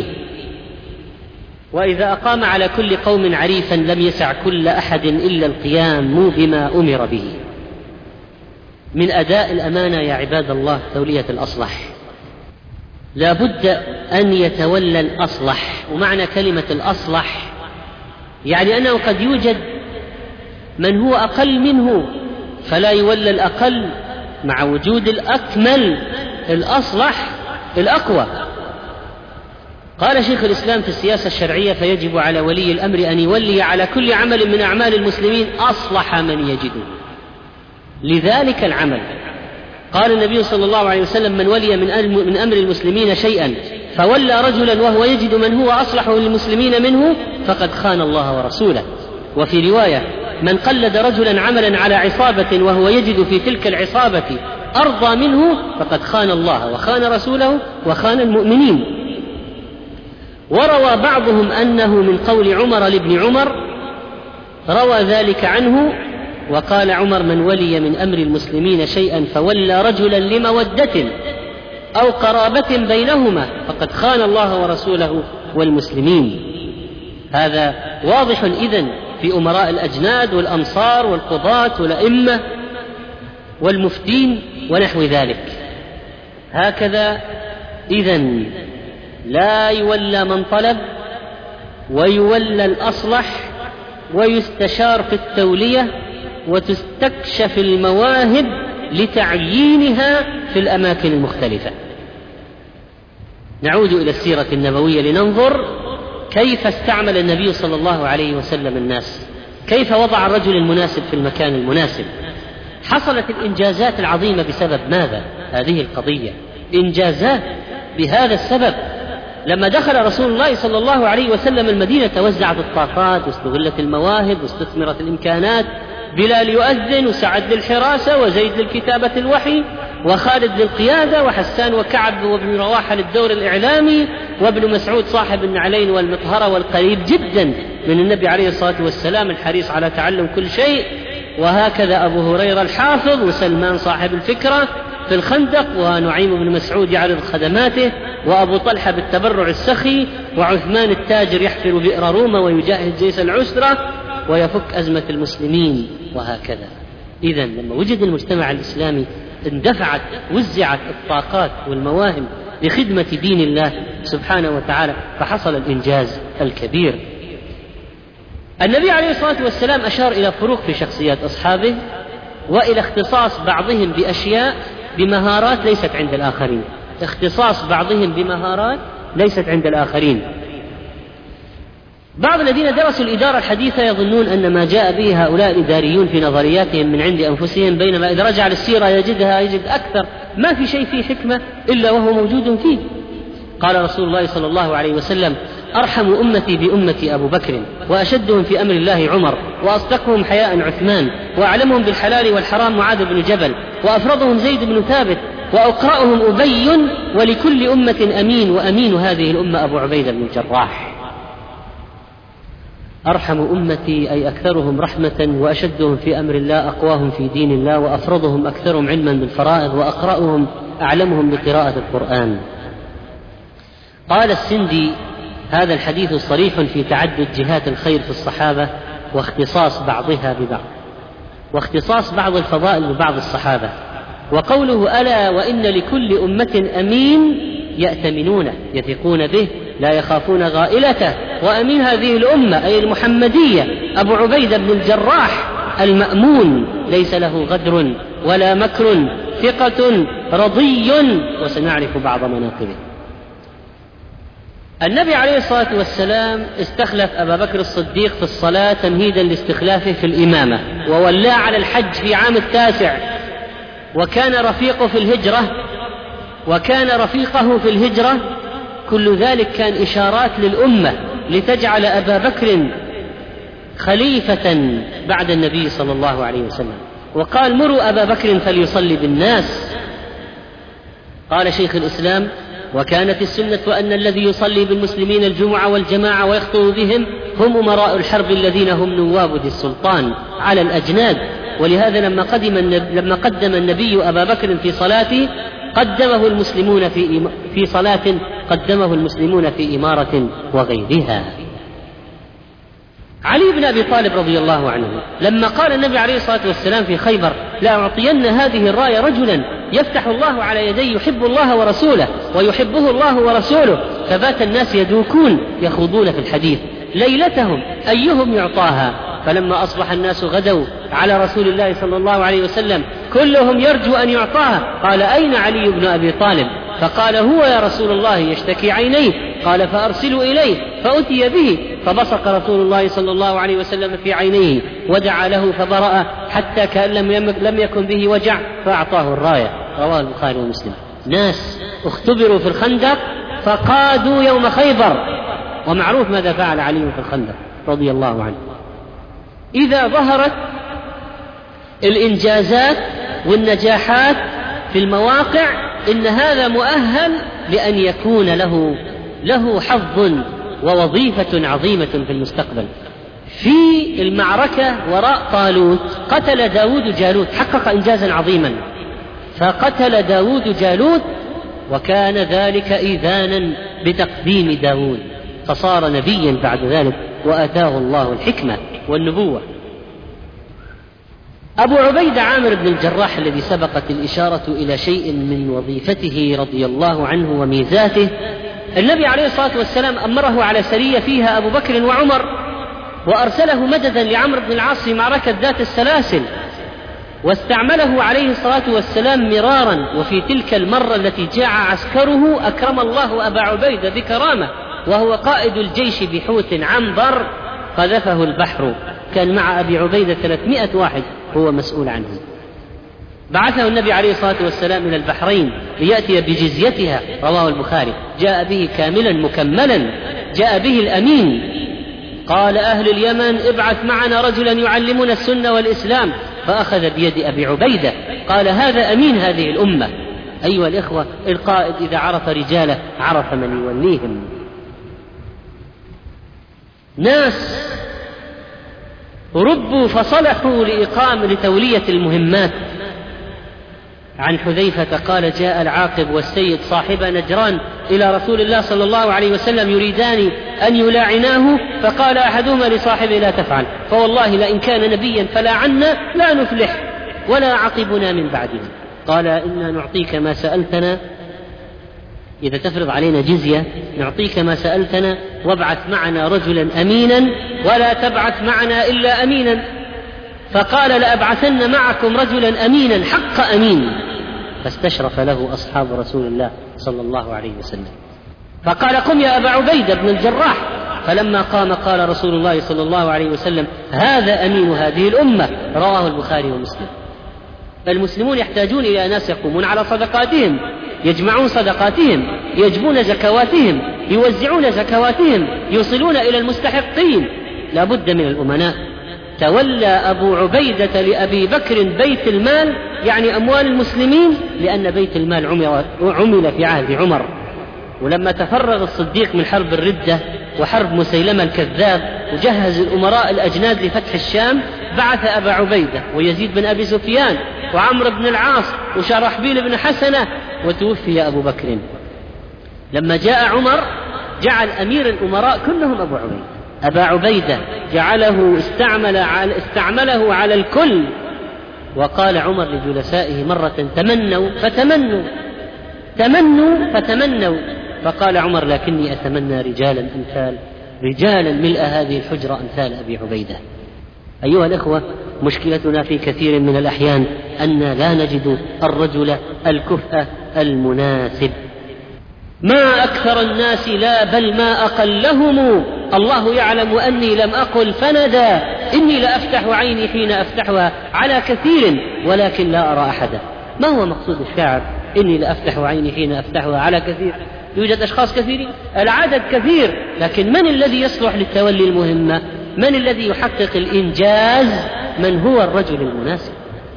وإذا أقام على كل قوم عريفا لم يسع كل أحد إلا القيام بما أمر به. من أداء الأمانة يا عباد الله تولية الأصلح، لا بد أن يتولى الأصلح. ومعنى كلمة الأصلح يعني أنه قد يوجد من هو أقل منه فلا يولى الأقل مع وجود الأكمل الأصلح الأقوى. قال شيخ الإسلام في السياسة الشرعية فيجب على ولي الأمر أن يولي على كل عمل من أعمال المسلمين أصلح من يجده لذلك العمل. قال النبي صلى الله عليه وسلم من ولي من أمر المسلمين شيئا فولى رجلا وهو يجد من هو أصلح للمسلمين منه فقد خان الله ورسوله. وفي رواية من قلد رجلا عملا على عصابة وهو يجد في تلك العصابة أرضى منه فقد خان الله وخان رسوله وخان المؤمنين. وروى بعضهم أنه من قول عمر لابن عمر، روى ذلك عنه وقال عمر من ولي من أمر المسلمين شيئا فولى رجلا لمودة أو قرابة بينهما فقد خان الله ورسوله والمسلمين. هذا واضح إذن في أمراء الأجناد والأمصار والقضاة والأئمة والمفتين ونحو ذلك. هكذا إذن لا يولى من طلب ويولى الأصلح ويستشار في التولية وتستكشف المواهب لتعيينها في الأماكن المختلفة. نعود إلى السيرة النبوية لننظر كيف استعمل النبي صلى الله عليه وسلم الناس، كيف وضع الرجل المناسب في المكان المناسب. حصلت الإنجازات العظيمة بسبب ماذا؟ هذه القضية إنجازات بهذا السبب. لما دخل رسول الله صلى الله عليه وسلم المدينة توزعت الطاقات واستغلت المواهب واستثمرت الإمكانات. بلال يؤذن وسعد للحراسة وزيد للكتابة الوحي وخالد للقيادة وحسان وكعب وابن رواحة للدور الإعلامي وابن مسعود صاحب النعلين والمطهرة والقريب جدا من النبي عليه الصلاة والسلام الحريص على تعلم كل شيء. وهكذا أبو هريرة الحافظ وسلمان صاحب الفكرة في الخندق ونعيم بن مسعود يعرض خدماته وأبو طلحة بالتبرع السخي وعثمان التاجر يحفر بئر روما ويجهز جيش العسرة ويفك أزمة المسلمين وهكذا. إذن لما وجد المجتمع الإسلامي اندفعت وزعت الطاقات والمواهب لخدمة دين الله سبحانه وتعالى فحصل الإنجاز الكبير. النبي عليه الصلاة والسلام أشار إلى فروق في شخصيات أصحابه وإلى اختصاص بعضهم بأشياء بمهارات ليست عند الآخرين، اختصاص بعضهم بمهارات ليست عند الآخرين. بعض الذين درسوا الإدارة الحديثة يظنون أن ما جاء به هؤلاء الإداريون في نظرياتهم من عند أنفسهم، بينما إذا رجع للسيرة يجدها يجد أكثر ما في شيء فيه حكمة إلا وهو موجود فيه. قال رسول الله صلى الله عليه وسلم أرحم أمتي بأمتي أبو بكر وأشدهم في أمر الله عمر وأصدقهم حياء عثمان وأعلمهم بالحلال والحرام معاذ بن جبل وأفرضهم زيد بن ثابت وأقرأهم أبي ولكل أمة أمين وأمين هذه الأمة أبو عبيدة بن الجراح. أرحم أمتي أي أكثرهم رحمة وأشدهم في أمر الله أقواهم في دين الله وأفرضهم أكثرهم علما بالفرائض وأقرأهم أعلمهم بقراءة القرآن. قال السندي هذا الحديث صريح في تعدد جهات الخير في الصحابة واختصاص بعضها ببعض. واختصاص بعض الفضائل ببعض الصحابة. وقوله ألا وإن لكل أمة أمين يأتمنونه يثقون به لا يخافون غائلته، وأمين هذه الأمة أي المحمدية أبو عبيدة بن الجراح المأمون ليس له غدر ولا مكر، ثقة رضي، وسنعرف بعض مناقبه. النبي عليه الصلاة والسلام استخلف أبا بكر الصديق في الصلاة تمهيدا لاستخلافه في الإمامة، وولاه على الحج في عام التاسع، وكان رفيقه في الهجرة وكان رفيقه في الهجرة كل ذلك كان إشارات للأمة لتجعل أبا بكر خليفة بعد النبي صلى الله عليه وسلم. وقال مروا أبا بكر فليصلي بالناس. قال شيخ الإسلام وكانت السنة أن الذي يصلي بالمسلمين الجمعة والجماعة ويخطب بهم هم أمراء الحرب الذين هم نواب ذي السلطان على الأجناد. ولهذا لما قدم لما قدم النبي أبا بكر في صلاته قدمه المسلمون في في صلاة قدمه المسلمون في إمارة وغيرها. علي بن أبي طالب رضي الله عنه لما قال النبي عليه الصلاة والسلام في خيبر لأعطين هذه الراية رجلا يفتح الله على يديه يحب الله ورسوله ويحبه الله ورسوله، فبات الناس يدوكون يخوضون في الحديث ليلتهم أيهم يعطاها. فلما أصبح الناس غدوا على رسول الله صلى الله عليه وسلم كلهم يرجو أن يعطاها. قال أين علي بن أبي طالب؟ فقال هو يا رسول الله يشتكي عينيه. قال فأرسلوا إليه فأتي به، فبصق رسول الله صلى الله عليه وسلم في عينيه ودعا له فبرأ حتى كأن لم يكن به وجع فأعطاه الراية. رواه البخاري ومسلم. ناس اختبروا في الخندق فقادوا يوم خيبر، ومعروف ماذا فعل علي في الخندق رضي الله عنه. إذا ظهرت الإنجازات والنجاحات في المواقع إن هذا مؤهل لأن يكون له له حظ ووظيفة عظيمة في المستقبل. في المعركة وراء طالوت قتل داود جالوت، حقق إنجازا عظيما، فقتل داود جالوت وكان ذلك إذانا بتقديم داود، فصار نبيا بعد ذلك وآتاه الله الحكمة والنبوة. أبو عبيدة عامر بن الجراح الذي سبقت الإشارة إلى شيء من وظيفته رضي الله عنه وميزاته، النبي عليه الصلاة والسلام أمره على سرية فيها أبو بكر وعمر، وأرسله مددا لعمرو بن العاص في معركة ذات السلاسل، واستعمله عليه الصلاة والسلام مرارا. وفي تلك المرة التي جاء عسكره أكرم الله أبا عبيدة بكرامة، وهو قائد الجيش بحوت عنبر قذفه البحر، كان مع أبي عبيدة ثلاثمائة واحد هو مسؤول عنه. بعثه النبي عليه الصلاة والسلام إلى البحرين ليأتي بجزيتها، رواه البخاري. جاء به كاملا مكملا، جاء به الأمين. قال أهل اليمن ابعث معنا رجلا يعلمنا السنة والإسلام، فأخذ بيد أبي عبيدة قال هذا أمين هذه الأمة. أيها الإخوة، القائد إذا عرف رجاله عرف من يوليهم. ناس ربوا فصلحوا لإقام لتولية المهمات. عن حذيفة قال جاء العاقب والسيد صاحب نجران إلى رسول الله صلى الله عليه وسلم يريدان أن يلاعناه، فقال أحدهما لصاحبه لا تفعل، فوالله لئن كان نبيا فلا عنا لا نفلح ولا عقبنا من بعده. قال إنا نعطيك ما سألتنا، إذا تفرض علينا جزية نعطيك ما سألتنا، وابعث معنا رجلا أمينا ولا تبعث معنا إلا أمينا. فقال لأبعثن معكم رجلا أمينا حق أمين، فاستشرف له أصحاب رسول الله صلى الله عليه وسلم. فقال قم يا أبا عبيدة بن الجراح، فلما قام قال رسول الله صلى الله عليه وسلم هذا أمين هذه الأمة، رواه البخاري ومسلم. فالمسلمون يحتاجون إلى ناس يقومون على صدقاتهم، يجمعون صدقاتهم، يجبون زكواتهم، يوزعون زكواتهم، يوصلون إلى المستحقين. لا بد من الأمناء. تولى أبو عبيدة لأبي بكر بيت المال، يعني أموال المسلمين، لأن بيت المال عمل في عهد عمر. ولما تفرغ الصديق من حرب الردة وحرب مسيلمة الكذاب وجهز الأمراء الأجناد لفتح الشام، بعث أبا عبيدة ويزيد بن أبي سفيان وعمرو بن العاص وشرحبيل بن حسنة، وتوفي أبو بكر. لما جاء عمر جعل أمير الأمراء كلهم أبو عبيدة. أبا عبيدة جعله استعمل على استعمله على الكل وقال عمر لجلسائه مرة: تمنوا فتمنوا، تمنوا فتمنوا. فقال عمر: لكني أتمنى رجالا أمثال رجالا ملء هذه الحجرة أمثال أبي عبيدة. أيها الأخوة، مشكلتنا في كثير من الأحيان أن لا نجد الرجل الكفء المناسب. ما أكثر الناس لا بل ما أقلهم، الله يعلم أني لم أقل فندى، إني لأفتح عيني حين أفتحها على كثير ولكن لا أرى أحدا. ما هو مقصود الشاعر إني لأفتح عيني حين أفتحها على كثير؟ يوجد أشخاص كثيرين، العدد كثير، لكن من الذي يصلح للتولي المهمة؟ من الذي يحقق الإنجاز؟ من هو الرجل المناسب؟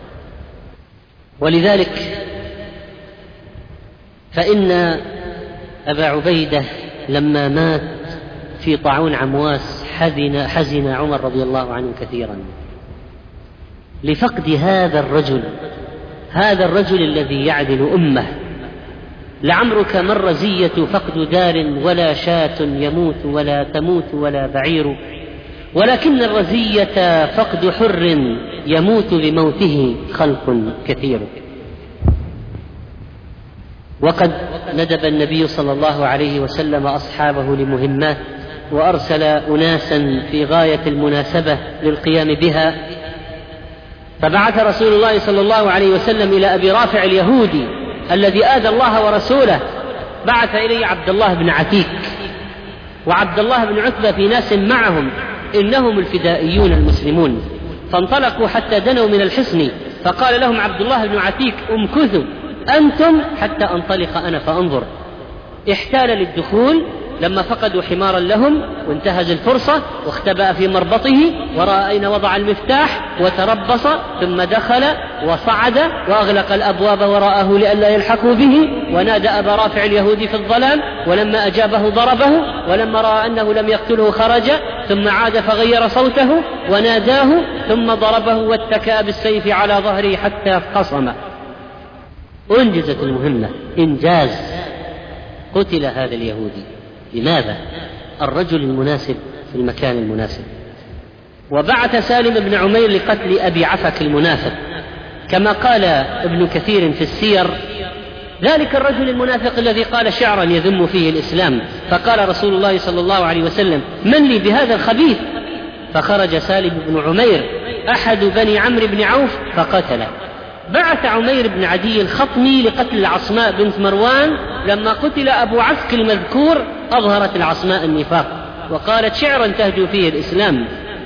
ولذلك فإن أبا عبيدة لما مات في طاعون عمواس حزن, حزن عمر رضي الله عنه كثيرا لفقد هذا الرجل، هذا الرجل الذي يعدل أمة. لعمرك ما الرزية فقد دار ولا شاة يموت ولا تموت ولا بعير، ولكن الرزية فقد حر يموت بموته خلق كثير. وقد ندب النبي صلى الله عليه وسلم أصحابه لمهمات، وأرسل أناسا في غاية المناسبة للقيام بها. فبعث رسول الله صلى الله عليه وسلم إلى أبي رافع اليهودي الذي آذى الله ورسوله، بعث إليه عبد الله بن عتيك وعبد الله بن عتبة في ناس معهم، إنهم الفدائيون المسلمون. فانطلقوا حتى دنوا من الحصن، فقال لهم عبد الله بن عتيك: امكثوا أنتم حتى أنطلق أنا فأنظر. احتال للدخول لما فقدوا حمارا لهم، وانتهز الفرصة واختبأ في مربطه ورأى أين وضع المفتاح وتربص، ثم دخل وصعد وأغلق الأبواب وراءه لئلا يلحقوا به، ونادى أبا رافع اليهودي في الظلام، ولما أجابه ضربه، ولما رأى أنه لم يقتله خرج، ثم عاد فغير صوته وناداه، ثم ضربه واتكأ بالسيف على ظهره حتى قصمه. أنجزت المهمة إنجاز، قتل هذا اليهودي. لماذا؟ الرجل المناسب في المكان المناسب. وبعث سالم بن عمير لقتل أبي عفك المنافق، كما قال ابن كثير في السير: ذلك الرجل المنافق الذي قال شعرا يذم فيه الإسلام، فقال رسول الله صلى الله عليه وسلم: من لي بهذا الخبيث؟ فخرج سالم بن عمير أحد بني عمرو بن عوف فقتله. بعث عمير بن عدي الخطمي لقتل العصماء بنت مروان. لما قتل أبو عفك المذكور أظهرت العصماء النفاق وقالت شعرا تهجو فيه الإسلام،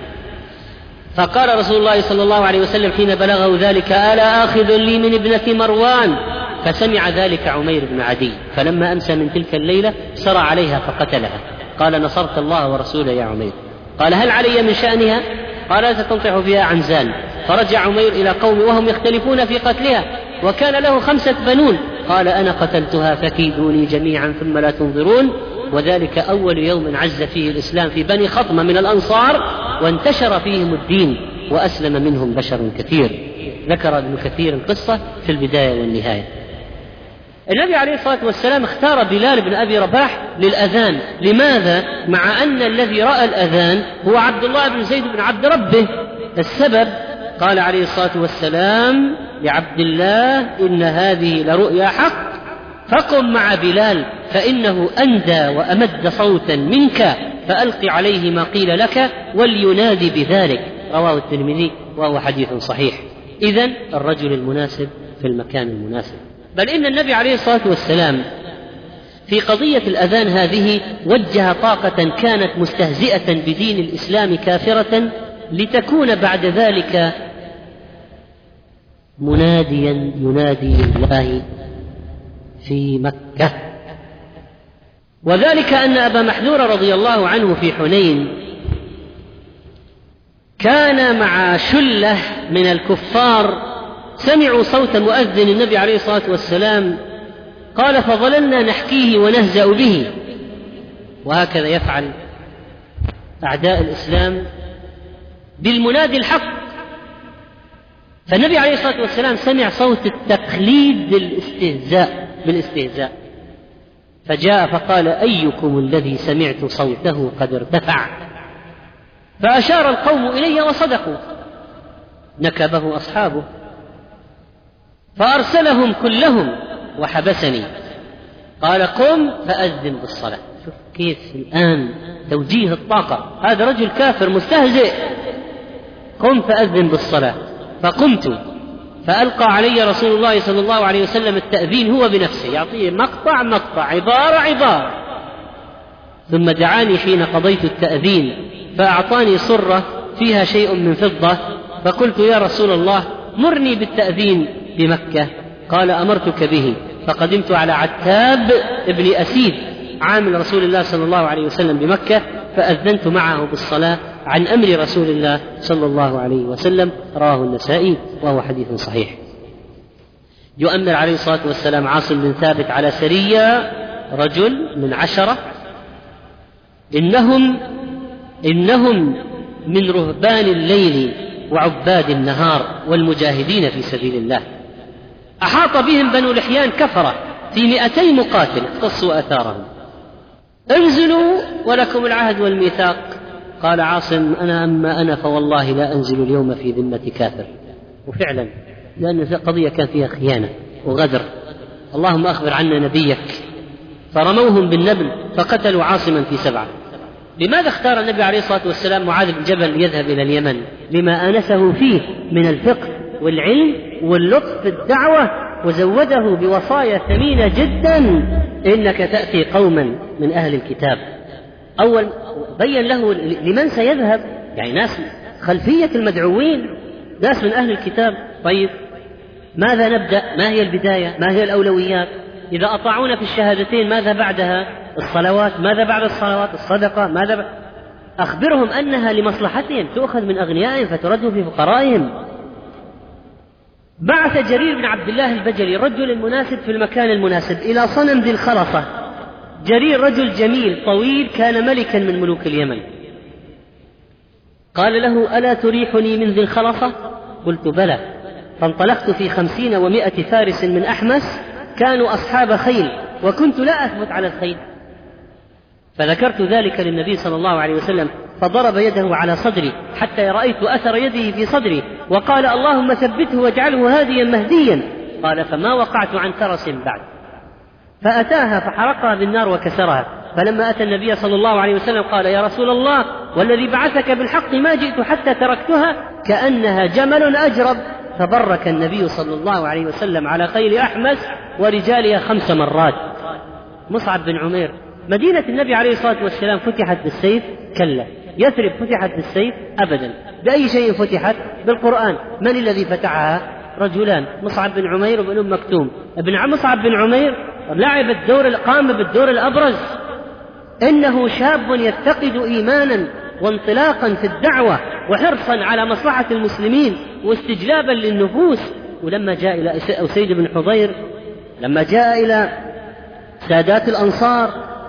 فقال رسول الله صلى الله عليه وسلم حين بلغه ذلك: ألا آخذ لي من ابنة مروان؟ فسمع ذلك عمير بن عدي، فلما أمسى من تلك الليلة سرى عليها فقتلها. قال: نصرت الله ورسوله يا عمير. قال: هل علي من شأنها؟ قال: ستنطح فيها عنزان. فرجع عمير إلى قومه وهم يختلفون في قتلها، وكان له خمسة بنون. قال: أنا قتلتها فكيدوني جميعا ثم لا تنظرون. وذلك أول يوم عز فيه الإسلام في بني خطمة من الأنصار، وانتشر فيهم الدين وأسلم منهم بشر كثير. ذكر ابن كثير القصة في البداية والنهاية. النبي عليه الصلاة والسلام اختار بلال بن أبي رباح للأذان. لماذا؟ مع أن الذي رأى الأذان هو عبد الله بن زيد بن عبد ربه. السبب: قال عليه الصلاة والسلام لعبد الله: إن هذه لرؤيا حق، فقم مع بلال فإنه أندى وأمد صوتا منك، فألق عليه ما قيل لك ولينادي بذلك. رواه الترمذي وهو حديث صحيح. إذن الرجل المناسب في المكان المناسب. بل إن النبي عليه الصلاة والسلام في قضية الأذان هذه وجه طاقة كانت مستهزئة بدين الإسلام كافرة، لتكون بعد ذلك مناديا ينادي لله في مكة. وذلك أن أبا محذور رضي الله عنه في حنين كان مع شلة من الكفار، سمعوا صوت مؤذن النبي عليه الصلاة والسلام، قال: فظللنا نحكيه ونهزأ به. وهكذا يفعل أعداء الإسلام بالمنادي الحق. فالنبي عليه الصلاة والسلام سمع صوت التقليد بالاستهزاء بالاستهزاء فجاء فقال: أيكم الذي سمعت صوته قد ارتفع؟ فأشار القوم إليه وصدقوا. نكبه أصحابه فأرسلهم كلهم وحبسني، قال قم فأذن بالصلاة. شوف كيف الآن توجيه الطاقة، هذا رجل كافر مستهزئ، قم فأذن بالصلاة. فقمت فألقى علي رسول الله صلى الله عليه وسلم التأذين هو بنفسه، يعطيه مقطع مقطع عبارة عبارة، ثم دعاني حين قضيت التأذين فأعطاني صرة فيها شيء من فضة، فقلت يا رسول الله مرني بالتأذين بمكة، قال أمرتك به. فقدمت على عتاب ابن أسيد عامل رسول الله صلى الله عليه وسلم بمكة، فأذنت معه بالصلاة عن أمر رسول الله صلى الله عليه وسلم، رواه النسائي وهو حديث صحيح. يؤمر عليه الصلاة والسلام عاصم بن ثابت على سرية، رجل من عشرة، إنهم إنهم من رهبان الليل وعباد النهار والمجاهدين في سبيل الله. أحاط بهم بنو لحيان كفرة في مئتي مقاتل اقتصوا أثارهم، انزلوا ولكم العهد والميثاق. قال عاصم أنا أما أنا فوالله لا أنزل اليوم في ذمة كافر، وفعلا لأن القضية كان فيها خيانة وغدر. اللهم أخبر عنا نبيك. فرموهم بالنبل فقتلوا عاصما في سبعة. لماذا اختار النبي عليه الصلاة والسلام معاذ بن جبل يذهب إلى اليمن؟ لما آنسه فيه من الفقه والعلم واللطف في الدعوة، وزوده بوصايا ثمينة جدا: إنك تأتي قوما من أهل الكتاب. أول بين له لمن سيذهب، يعني ناس خلفية المدعوين، ناس من أهل الكتاب. طيب ماذا نبدأ؟ ما هي البداية؟ ما هي الأولويات؟ إذا أطاعونا في الشهادتين ماذا بعدها؟ الصلوات. ماذا بعد الصلوات؟ الصدقة. ماذا ب... أخبرهم أنها لمصلحتهم، تؤخذ من أغنيائهم فترد في فقرائهم. بعث جرير بن عبد الله البجلي، الرجل المناسب في المكان المناسب، إلى صنم ذي الخلصة. جرير رجل جميل طويل، كان ملكا من ملوك اليمن. قال له ألا تريحني من ذي الخلصة؟ قلت بلى. فانطلقت في خمسين ومائة فارس من أحمس، كانوا أصحاب خيل وكنت لا أثبت على الخيل. فذكرت ذلك للنبي صلى الله عليه وسلم، فضرب يده على صدري حتى رأيت أثر يده في صدري، وقال اللهم ثبته واجعله هاديا مهديا. قال فما وقعت عن فرس بعد. فأتاها فحرقها بالنار وكسرها. فلما أتى النبي صلى الله عليه وسلم قال يا رسول الله والذي بعثك بالحق ما جئت حتى تركتها كأنها جمل أجرب. فبرك النبي صلى الله عليه وسلم على خيل أحمس ورجالها خمس مرات. مصعب بن عمير. مدينة النبي عليه الصلاة والسلام فتحت بالسيف؟ كلا. يثرب فتحت بالسيف؟ أبدا. بأي شيء فتحت؟ بالقرآن. من الذي فتحها؟ رجلان، مصعب بن عمير وابن أم مكتوم. ابن مصعب بن عمير لعب الدور، قام بالدور الأبرز، إنه شاب يفتقد إيمانا وانطلاقا في الدعوة وحرصا على مصلحة المسلمين واستجلابا للنفوس. ولما جاء إلى أسيد بن حضير، لما جاء إلى سادات الأنصار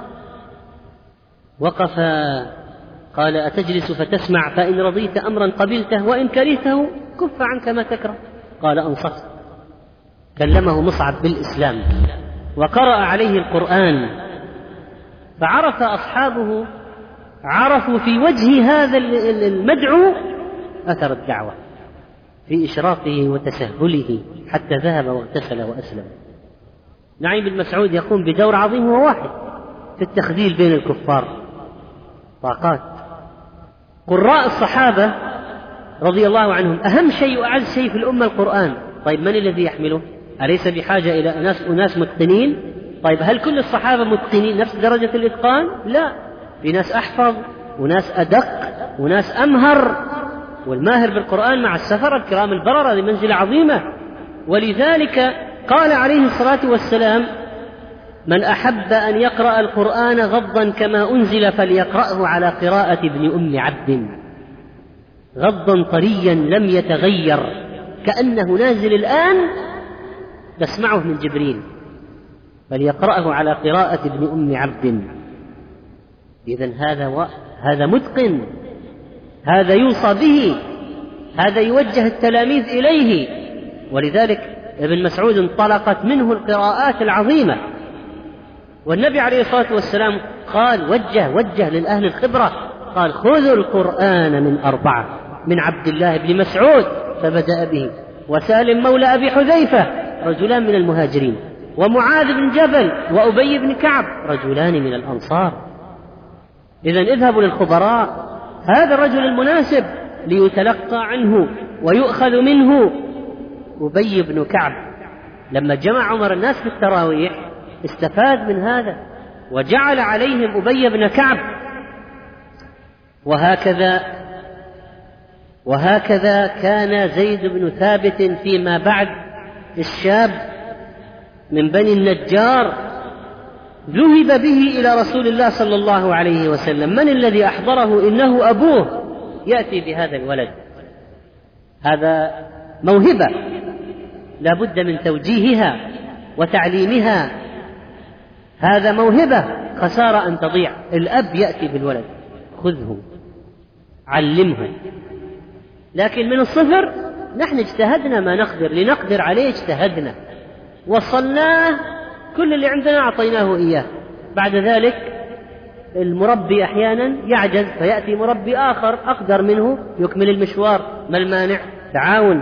وقف قال أتجلس فتسمع؟ فإن رضيت أمرا قبلته وإن كرهته كف عنك ما تكره. قال أنصت. كلمه مصعب بالإسلام وقرأ عليه القرآن، فعرف أصحابه، عرفوا في وجه هذا المدعو أثر الدعوة في إشراقه وتسهله حتى ذهب واغتسل وأسلم. نعيم بن مسعود يقوم بدور عظيم وواحد في التخذيل بين الكفار. طاقات. قراء الصحابة رضي الله عنهم أهم شيء وأعز شيء في الأمة القرآن. طيب من الذي يحمله؟ أليس بحاجة إلى ناس أناس متقنين؟ طيب هل كل الصحابة متقنين نفس درجة الإتقان؟ لا، في ناس أحفظ وناس أدق وناس أمهر، والماهر بالقرآن مع السفر الكرام البررة، هذه منزلة عظيمة. ولذلك قال عليه الصلاة والسلام من أحب أن يقرأ القرآن غضا كما أنزل فليقرأه على قراءة ابن أم عبد، غضا طريا لم يتغير كأنه نازل الآن تسمعه من جبريل، فليقرأه على قراءة ابن أم عبد. إذن هذا و... هذا متقن، هذا يوصى به، هذا يوجه التلاميذ إليه. ولذلك ابن مسعود انطلقت منه القراءات العظيمة. والنبي عليه الصلاة والسلام قال وجه وجه للأهل الخبرة، قال خذوا القرآن من أربعة: من عبد الله بن مسعود فبدأ به، وسالم مولى أبي حذيفة، رجلان من المهاجرين، ومعاذ بن جبل وأبي بن كعب رجلان من الأنصار. إذن اذهبوا للخبراء، هذا الرجل المناسب ليتلقى عنه ويؤخذ منه. أبي بن كعب لما جمع عمر الناس في التراويح استفاد من هذا وجعل عليهم أبي بن كعب. وهكذا وهكذا كان زيد بن ثابت فيما بعد الشاب من بني النجار، ذهب به إلى رسول الله صلى الله عليه وسلم. من الذي أحضره؟ إنه أبوه يأتي بهذا الولد. هذا موهبة لا بد من توجيهها وتعليمها، هذا موهبة خسارة أن تضيع. الأب يأتي بالولد، خذه علمه. لكن من الصفر نحن اجتهدنا ما نقدر، لنقدر عليه اجتهدنا، وصلناه، كل اللي عندنا أعطيناه إياه. بعد ذلك المربي أحيانا يعجز فيأتي مربي آخر أقدر منه يكمل المشوار، ما المانع؟ تعاون.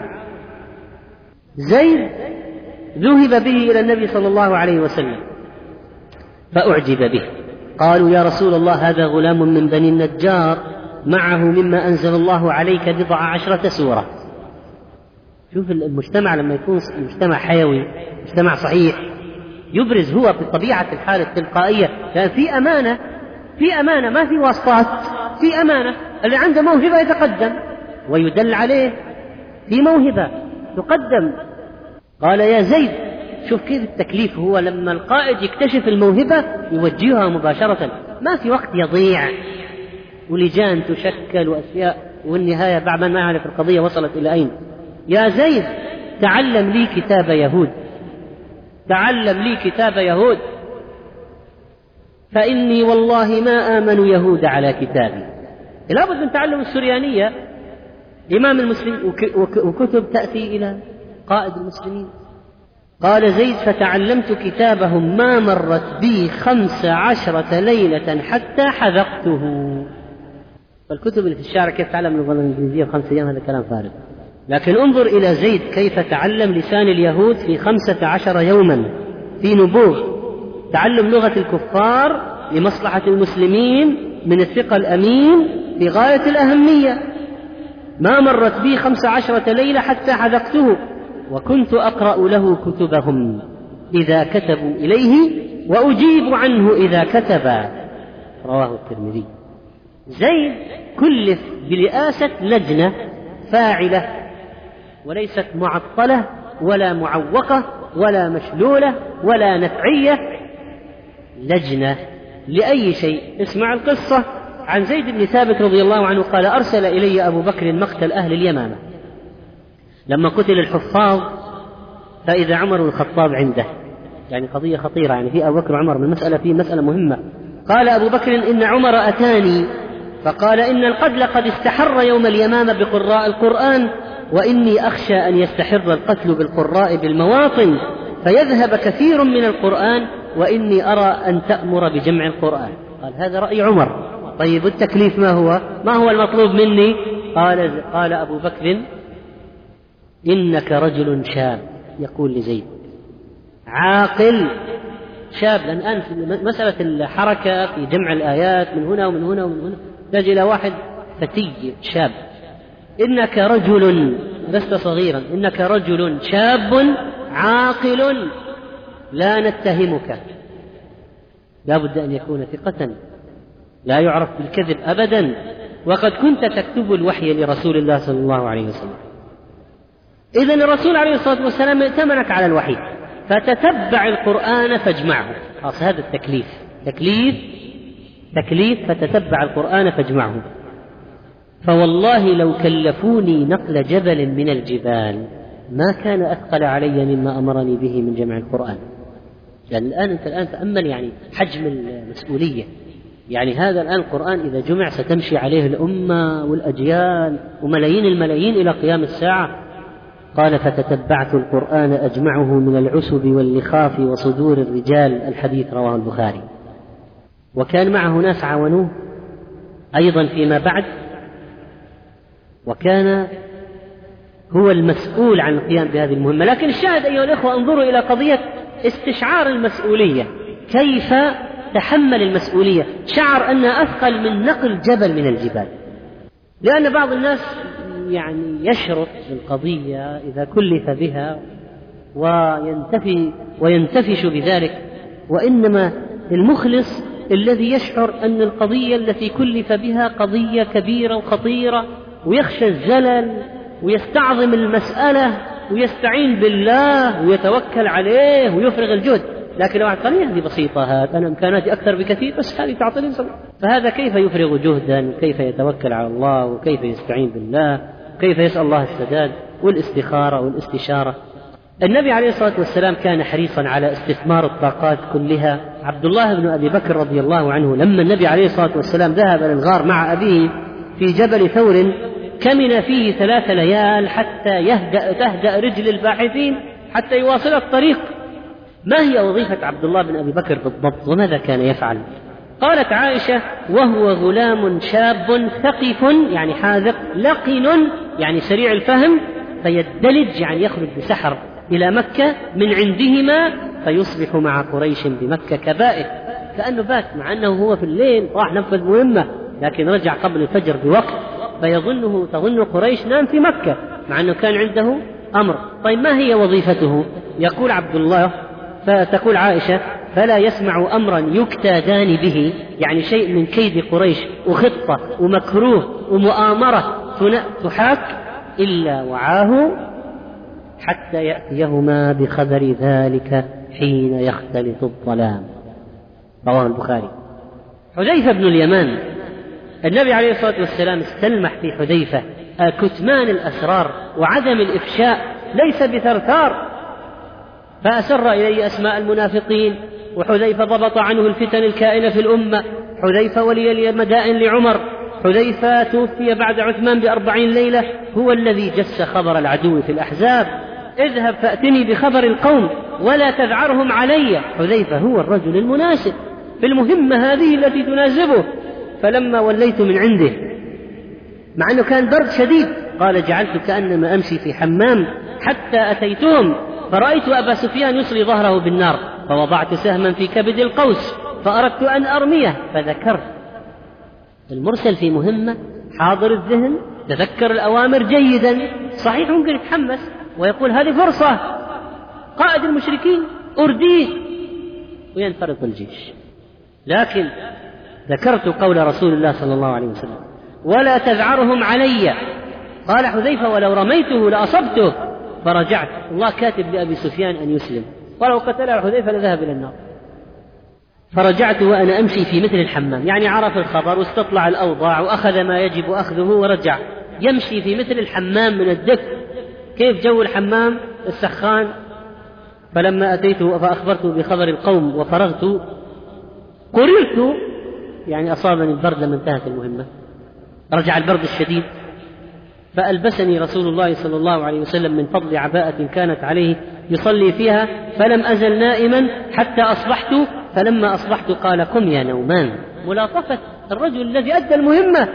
زيد ذهب به إلى النبي صلى الله عليه وسلم فأعجب به، قالوا يا رسول الله هذا غلام من بني النجار معه مما أنزل الله عليك بضع عشرة سورة. شوف المجتمع لما يكون مجتمع حيوي، مجتمع صحيح، يبرز هو بطبيعة الحال التلقائية، لأن في أمانة، في أمانة ما في واسطات، في أمانة. اللي عنده موهبة يتقدم ويدل عليه، في موهبة تقدم. قال يا زيد، شوف كيف التكليف، هو لما القائد يكتشف الموهبة يوجهها مباشرة، ما في وقت يضيع ولجان تشكل وأشياء، والنهاية بعد ما يعرف القضية وصلت إلى أين. يا زيد تعلم لي كتاب يهود، تعلم لي كتاب يهود، فإني والله ما آمن يهود على كتابي. لابد من تعلم السريانية، إمام المسلمين، وكتب تأتي إلى قائد المسلمين. قال زيد فتعلمت كتابهم ما مرت بي خمس عشرة ليلة حتى حذقته. فالكتب اللي في الشارع كيف تعلم اللغة الإنجليزية في خمسة أيام هذا كلام فارغ، لكن انظر إلى زيد كيف تعلم لسان اليهود في خمسة عشر يوما في نبوغ. تعلم لغة الكفار لمصلحة المسلمين من الثقة الأمين في غاية الأهمية. ما مرت بي خمس عشرة ليلة حتى حذقته، وكنت أقرأ له كتبهم إذا كتبوا إليه وأجيب عنه إذا كتب. رواه الترمذي. زيد كلف برئاسة لجنة فاعلة، وليست معطلة ولا معوقة ولا مشلولة ولا نفعية، لجنة لأي شيء. اسمع القصة عن زيد بن ثابت رضي الله عنه قال أرسل إلي أبو بكر مقتل أهل اليمامة لما قتل الحفاظ، فإذا عمر الخطاب عنده، يعني قضية خطيرة، يعني في أبو بكر وعمر من المسألة فيه مسألة مهمة. قال أبو بكر إن عمر أتاني فقال إن القتل قد استحر يوم اليمامة بقراء القرآن، وإني أخشى أن يستحر القتل بالقراء بالمواطن فيذهب كثير من القرآن، وإني أرى أن تأمر بجمع القرآن. قال هذا رأي عمر. طيب التكليف ما هو؟ ما هو المطلوب مني؟ قال, قال أبو بكر إنك رجل شاب، يقول لزيد عاقل شاب، لأن الآن في مسألة الحركة في جمع الآيات من هنا ومن هنا ومن هنا تجي إلى واحد فتي شاب. إنك رجل لست صغيرا، إنك رجل شاب عاقل لا نتهمك. لا بد أن يكون ثقة لا يعرف بالكذب أبدا، وقد كنت تكتب الوحي لرسول الله صلى الله عليه وسلم. إذن الرسول عليه الصلاة والسلام ائتمنك على الوحي، فتتبع القرآن فاجمعه. خلاص هذا التكليف، تكليف تكليف فتتبع القرآن فاجمعه. فوالله لو كلفوني نقل جبل من الجبال ما كان أثقل علي مما أمرني به من جمع القرآن. يعني الآن أنت الآن تأمل يعني حجم المسؤولية، يعني هذا الآن القرآن إذا جمع ستمشي عليه الأمة والأجيال وملايين الملايين إلى قيام الساعة. قال فتتبعت القرآن أجمعه من العسب واللخاف وصدور الرجال. الحديث رواه البخاري. وكان معه ناس عاونوه أيضا فيما بعد، وكان هو المسؤول عن القيام بهذه المهمة. لكن الشاهد أيها الإخوة، انظروا إلى قضية استشعار المسؤولية، كيف تحمل المسؤولية، شعر أنها أثقل من نقل جبل من الجبال. لأن بعض الناس يعني يشرط بالقضية إذا كلف بها وينتفي وينتفش بذلك، وإنما المخلص الذي يشعر أن القضية التي كلف بها قضية كبيرة وخطيرة، ويخشى الزلل ويستعظم المسألة ويستعين بالله ويتوكل عليه ويفرغ الجهد. لكن لو قال هذه بسيطة، هذا أنا إمكاناتي أكثر بكثير، بس هذه تعطيني صلاة. فهذا كيف يفرغ جهدا، وكيف يتوكل على الله، وكيف يستعين بالله، وكيف يسأل الله السداد والاستخارة والاستشارة. النبي عليه الصلاة والسلام كان حريصا على استثمار الطاقات كلها. عبد الله بن أبي بكر رضي الله عنه لما النبي عليه الصلاة والسلام ذهب للغار مع أبيه في جبل ثور، كمن فيه ثلاث ليال حتى يهدأ تهدأ رجل الباحثين حتى يواصل الطريق. ما هي وظيفة عبد الله بن أبي بكر بالضبط، وماذا كان يفعل؟ قالت عائشة: وهو غلام شاب ثقف يعني حاذق، لقن يعني سريع الفهم، فيدلج يعني يخرج بسحر إلى مكة من عندهما فيصبح مع قريش بمكة كبائر. كأنه بات، مع أنه هو في الليل راح نفذ مهمة، لكن رجع قبل الفجر بوقت، فيظنه تظن قريش نام في مكة مع أنه كان عنده أمر. طيب ما هي وظيفته؟ يقول عبد الله، فتقول عائشة: فلا يسمع أمرا يكتادان به، يعني شيء من كيد قريش وخطة ومكروه ومؤامرة تحاك، إلا وعاه حتى يأتيهما بخبر ذلك حين يختلط الظلام. رواه البخاري. حذيفة بن اليمان، النبي عليه الصلاة والسلام استلمح في حذيفة كتمان الأسرار وعدم الإفشاء، ليس بثرثار، فأسر إليه أسماء المنافقين، وحذيفة ضبط عنه الفتن الكائنة في الأمة. حذيفة ولي المدائن لعمر. حذيفة توفي بعد عثمان بأربعين ليلة، هو الذي جس خبر العدو في الأحزاب: اذهب فأتني بخبر القوم ولا تذعرهم علي. حذيفة هو الرجل المناسب في المهمة هذه التي تناسبه. فلما وليت من عنده، مع أنه كان برد شديد، قال: جعلت كأنما أمشي في حمام حتى أتيتهم فرأيت أبا سفيان يصلي ظهره بالنار، فوضعت سهما في كبد القوس فأردت أن أرميه، فذكرت. المرسل في مهمة حاضر الذهن، تذكر الأوامر جيدا، صحيح ممكن يتحمس ويقول هذه فرصة، قائد المشركين أرديه، وينفرط الجيش. لكن ذكرت قول رسول الله صلى الله عليه وسلم: ولا تذعرهم علي. قال حذيفة: ولو رميته لأصبته. فرجعت، الله كاتب لأبي سفيان أن يسلم، ولو قتله حذيفة لذهب إلى النار. فرجعت وأنا أمشي في مثل الحمام، يعني عرف الخبر واستطلع الأوضاع وأخذ ما يجب أخذه ورجع يمشي في مثل الحمام من الدفء. كيف جو الحمام السخان؟ فلما أتيت فأخبرته بخبر القوم وفرغت قررت، يعني أصابني البرد لما انتهت المهمة، رجع البرد الشديد، فألبسني رسول الله صلى الله عليه وسلم من فضل عباءة كانت عليه يصلي فيها، فلم أزل نائما حتى أصبحت، فلما أصبحت قال: قم يا نومان. ملاطفة الرجل الذي أدى المهمة.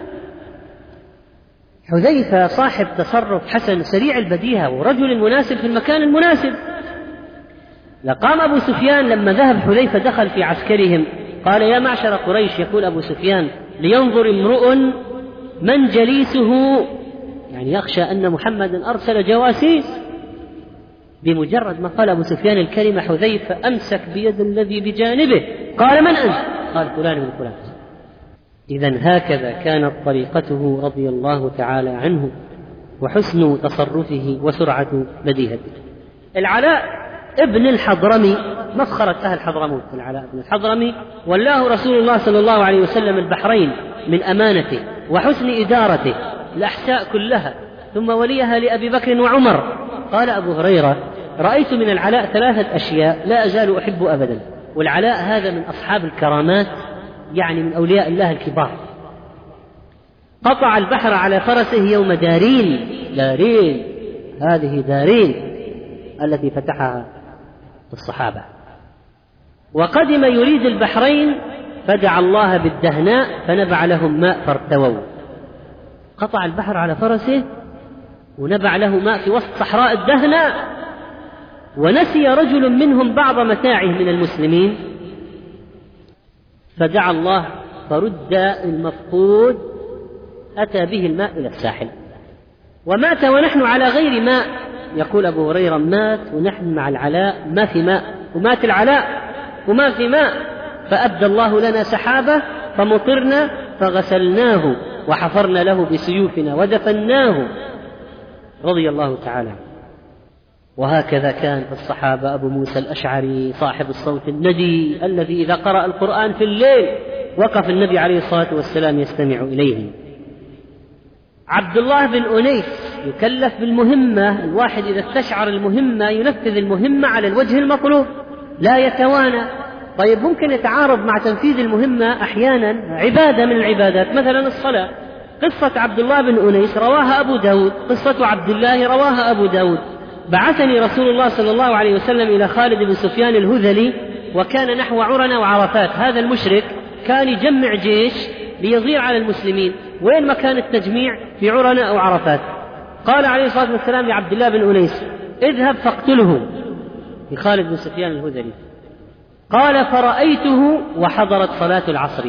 حذيفة صاحب تصرف حسن سريع البديهة ورجل مناسب في المكان المناسب. لقام أبو سفيان لما ذهب حذيفة دخل في عسكرهم، قال: يا معشر قريش، يقول أبو سفيان: لينظر امرؤ من جليسه، يعني يخشى أن محمدا أرسل جواسيس. بمجرد ما قال أبو سفيان الكلمة حذيفة أمسك بيد الذي بجانبه، قال: من أنت؟ قال: فلان من فلان. إذن هكذا كانت طريقته رضي الله تعالى عنه، وحسن تصرفه وسرعة بديهته. العلاء ابن الحضرمي، مفخرة أهل حضرموت، العلاء ابن الحضرمي، ولاه رسول الله صلى الله عليه وسلم البحرين من أمانته وحسن إدارته الأحساء كلها، ثم وليها لأبي بكر وعمر. قال أبو هريرة: رأيت من العلاء ثلاثة أشياء لا أزال أحب أبدا. والعلاء هذا من أصحاب الكرامات، يعني من أولياء الله الكبار. قطع البحر على فرسه يوم دارين، دارين هذه دارين التي فتحها الصحابة، وقدم يريد البحرين فدعا الله بالدهناء فنبع لهم ماء فارتووا. قطع البحر على فرسه ونبع له ماء في وسط صحراء الدهنة، ونسي رجل منهم بعض متاعه من المسلمين، فدعا الله فرد المفقود، أتى به الماء إلى الساحل ومات ونحن على غير ماء. يقول أبو هريرة: مات ونحن مع العلاء ما في ماء، ومات العلاء وما في ماء، فأبدى الله لنا سحابة فمطرنا فغسلناه وحفرنا له بسيوفنا ودفناه، رضي الله تعالى. وهكذا كان في الصحابة أبو موسى الأشعري صاحب الصوت الندي الذي إذا قرأ القرآن في الليل وقف النبي عليه الصلاة والسلام يستمع إليه. عبد الله بن أنيس يكلف بالمهمة، الواحد إذا استشعر المهمة ينفذ المهمة على الوجه المطلوب لا يتوانى. طيب ممكن يتعارض مع تنفيذ المهمة أحيانا عبادة من العبادات، مثلا الصلاة. قصة عبد الله بن أنيس رواها أبو داود، قصة عبد الله رواها أبو داود. بعثني رسول الله صلى الله عليه وسلم إلى خالد بن سفيان الهذلي، وكان نحو عرنة وعرفات. هذا المشرك كان يجمع جيش ليغير على المسلمين. وين مكان التجميع؟ في عرنة أو عرفات. قال عليه الصلاة والسلام لعبد الله بن أنيس: اذهب فاقتله، لخالد بن سفيان الهذلي. قال: فرأيته وحضرت صلاة العصر،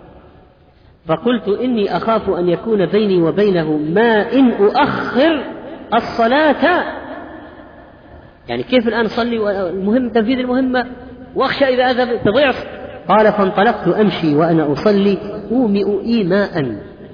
فقلت: إني أخاف أن يكون بيني وبينه ما إن أؤخر الصلاة. يعني كيف الآن أصلي والمهم تنفيذ المهمة، وأخشى إذا أذهب تضيع. قال: فانطلقت أمشي وأنا أصلي أومئ إيماء.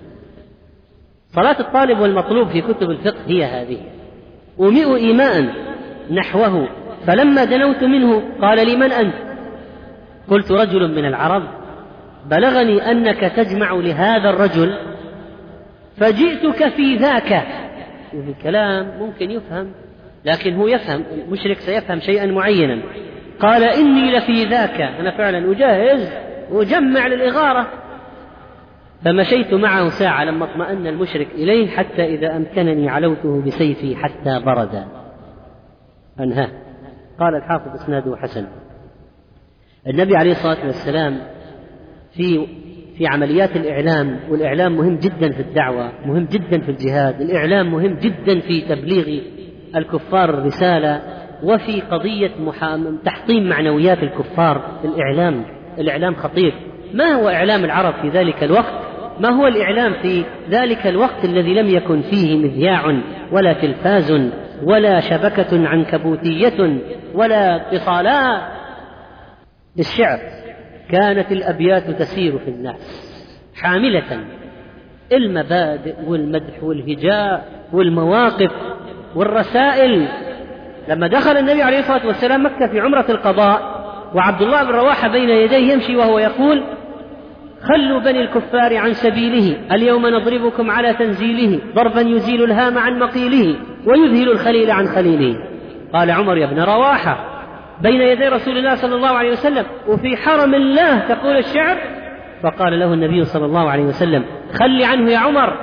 صلاة الطالب والمطلوب في كتب الفقه هي هذه، أومئ إيماء نحوه. فلما دنوت منه قال لي: من أنت؟ قلت: رجل من العرب، بلغني أنك تجمع لهذا الرجل فجئتك في ذاك. وفي الكلام ممكن يفهم، لكن هو يفهم، المشرك سيفهم شيئا معينا. قال: إني لفي ذاك، أنا فعلا أجهز وأجمع للإغارة. فمشيت معه ساعة لما اطمأن المشرك إليه، حتى إذا أمكنني علوته بسيفي حتى برد أنهاه. قال الحافظ: إسناده حسن. النبي عليه الصلاة والسلام في في عمليات الإعلام، والإعلام مهم جدا في الدعوة، مهم جدا في الجهاد، الإعلام مهم جدا في تبليغ الكفار الرسالة، وفي قضية تحطيم معنويات الكفار. الإعلام الإعلام خطير. ما هو إعلام العرب في ذلك الوقت؟ ما هو الإعلام في ذلك الوقت الذي لم يكن فيه مذياع ولا تلفاز ولا شبكة عنكبوتية ولا اتصالات؟ الشعر. كانت الأبيات تسير في الناس حاملة المبادئ والمدح والهجاء والمواقف والرسائل. لما دخل النبي عليه الصلاة والسلام مكة في عمرة القضاء، وعبد الله بن رواحة بين يديه يمشي وهو يقول: خلوا بني الكفار عن سبيله، اليوم نضربكم على تنزيله، ضربا يزيل الهام عن مقيله ويذهل الخليل عن خليله. قال عمر: يا ابن رواحة، بين يدي رسول الله صلى الله عليه وسلم وفي حرم الله تقول الشعر؟ فقال له النبي صلى الله عليه وسلم: خل عنه يا عمر،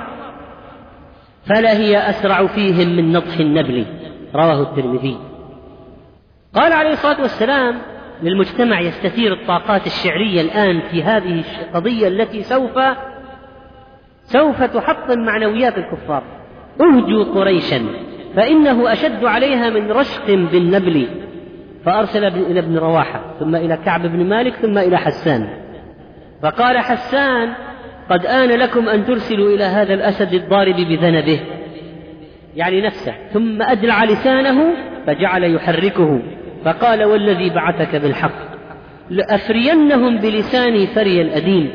فلا هي أسرع فيهم من نضح النبل. رواه الترمذي. قال عليه الصلاة والسلام للمجتمع يستثير الطاقات الشعرية الآن في هذه القضية التي سوف سوف تحطم معنويات الكفار: اهجوا قريشا فإنه أشد عليها من رشق بالنبل. فأرسل إلى ابن رواحة، ثم إلى كعب بن مالك، ثم إلى حسان، فقال حسان: قد آن لكم أن ترسلوا إلى هذا الأسد الضارب بذنبه، يعني نفسه. ثم أدلع لسانه فجعل يحركه، فقال: والذي بعثك بالحق لأفرينهم بلساني فري الأديم،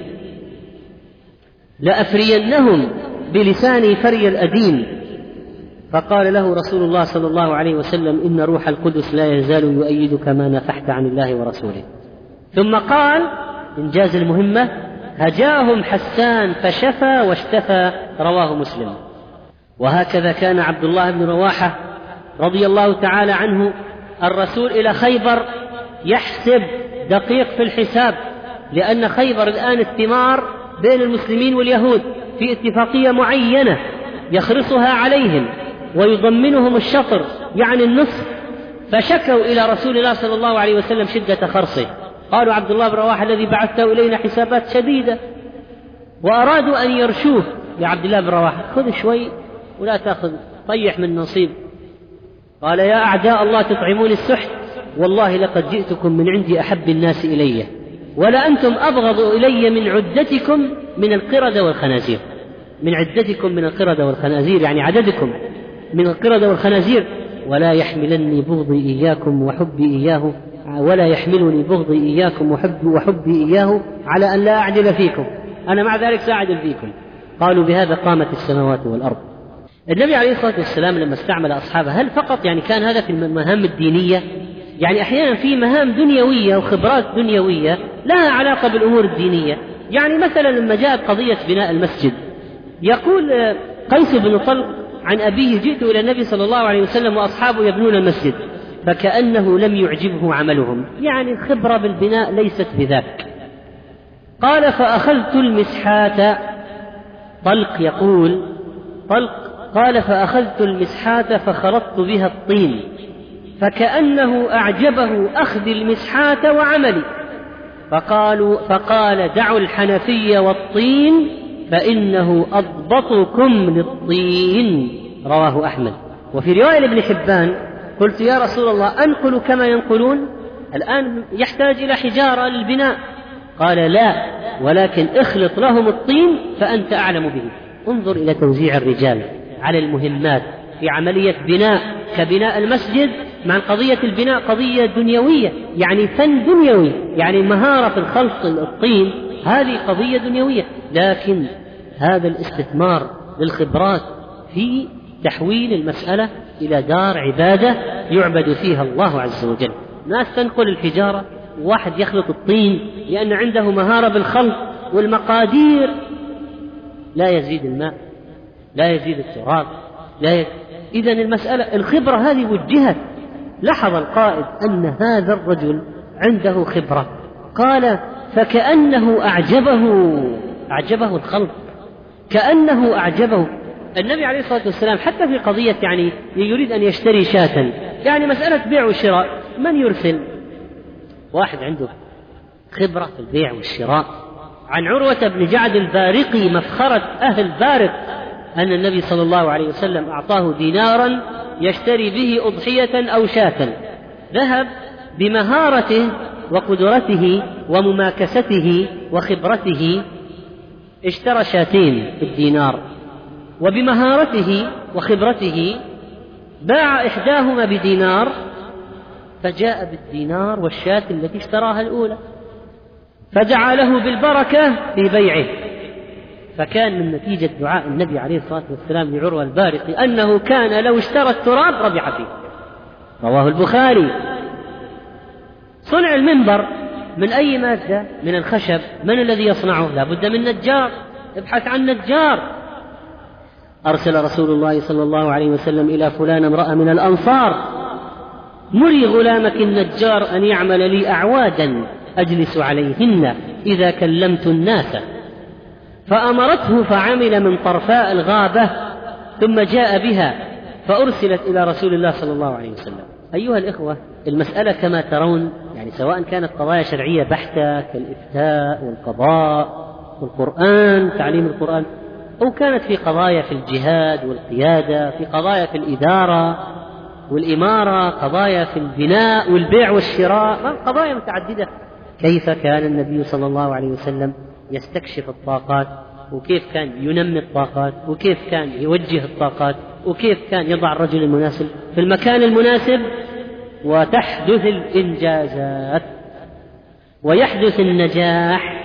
لأفرينهم بلساني فري الأديم. فقال له رسول الله صلى الله عليه وسلم: إن روح القدس لا يزال يؤيدك ما نفحت عن الله ورسوله. ثم قال إنجاز المهمة: هجاهم حسان فشفى واشتفى. رواه مسلم. وهكذا كان عبد الله بن رواحة رضي الله تعالى عنه الرسول إلى خيبر يحسب دقيق في الحساب، لأن خيبر الآن الثمار بين المسلمين واليهود في اتفاقية معينة يخرصها عليهم ويضمنهم الشطر، يعني النصف. فشكوا إلى رسول الله صلى الله عليه وسلم شدة خرصه. قالوا: عبد الله بن رواحة الذي بعثته إلينا حسابات شديدة. وأرادوا أن يرشوه: يا عبد الله بن رواحة، خذ شوي ولا تأخذ طيح من نصيب. قال يا أعداء الله تطعمون السحت، والله لقد جئتكم من عندي أحب الناس إلي، ولا أنتم أبغض إلي من عدتكم من القردة والخنازير. من عدتكم من القردة والخنازير يعني عددكم من القردة والخنازير. ولا يحملني بغضي إياكم وحبي إياه ولا يحملني بغضي إياكم وحبي, وحبي إياه على أن لا أعدل فيكم، أنا مع ذلك سأعدل فيكم. قالوا بهذا قامت السماوات والأرض. النبي عليه الصلاة والسلام لما استعمل أصحابه هل فقط يعني كان هذا في المهام الدينية؟ يعني أحيانا في مهام دنيوية وخبرات دنيوية لها علاقة بالأمور الدينية. يعني مثلا لما جاءت قضية بناء المسجد، يقول قيس بن طلق عن أبيه جئت إلى النبي صلى الله عليه وسلم وأصحابه يبنون المسجد فكأنه لم يعجبه عملهم، يعني الخبرة بالبناء ليست بذاك. قال فأخذت المسحات، طلق يقول طلق قال فأخذت المسحات فخلطت بها الطين فكأنه أعجبه أخذ المسحات وعملي، فقالوا فقال دعوا الحنفي والطين فإنه أضبطكم للطين. رواه أحمد. وفي رواية لابن حبان قلت يا رسول الله أنقل كما ينقلون؟ الآن يحتاج إلى حجارة للبناء. قال لا، ولكن اخلط لهم الطين فأنت أعلم به. انظر إلى توزيع الرجال على المهمات في عملية بناء كبناء المسجد، مع قضية البناء قضية دنيوية، يعني فن دنيوي، يعني مهارة في الخلط الطين هذه قضية دنيوية، لكن هذا الاستثمار للخبرات في تحويل المسألة إلى دار عبادة يعبد فيها الله عز وجل. ناس تنقل الحجارة وواحد يخلط الطين لأن عنده مهارة بالخلط والمقادير، لا يزيد الماء لا يزيد التراب لا يزيد. إذن المسألة الخبرة هذه وجهت. لاحظ القائد أن هذا الرجل عنده خبرة، قال فكأنه أعجبه أعجبه الخلق، كأنه أعجبه. النبي عليه الصلاة والسلام حتى في قضية يعني يريد أن يشتري شاة، يعني مسألة بيع وشراء، من يرسل؟ واحد عنده خبرة في البيع والشراء. عن عروة بن جعد البارقي مفخرة أهل بارق أن النبي صلى الله عليه وسلم أعطاه دينارا يشتري به أضحية أو شاة، ذهب بمهارته وقدرته ومماكسته وخبرته اشترى شاتين بالدينار، وبمهارته وخبرته باع إحداهما بدينار فجاء بالدينار والشاة التي اشتراها الأولى، فدعا له بالبركة في بيعه. فكان من نتيجة دعاء النبي عليه الصلاة والسلام لعروة البارقي أنه كان لو اشترى التراب ربح فيه. رواه البخاري. صنع المنبر من أي مادة؟ من الخشب. من الذي يصنعه؟ لا بد من نجار، ابحث عن نجار. أرسل رسول الله صلى الله عليه وسلم إلى فلان امرأة من الأنصار: مري غلامك النجار أن يعمل لي أعوادا أجلس عليهن إذا كلمت الناس. فأمرته فعمل من طرفاء الغابة ثم جاء بها فأرسلت إلى رسول الله صلى الله عليه وسلم. أيها الإخوة، المسألة كما ترون يعني سواء كانت قضايا شرعية بحتة كالإفتاء والقضاء والقرآن تعليم القرآن، أو كانت في قضايا في الجهاد والقيادة، في قضايا في الإدارة والإمارة، قضايا في البناء والبيع والشراء، قضايا متعددة. كيف كان النبي صلى الله عليه وسلم يستكشف الطاقات، وكيف كان ينمي الطاقات، وكيف كان يوجه الطاقات، وكيف كان يضع الرجل المناسب في المكان المناسب، وتحدث الإنجازات ويحدث النجاح.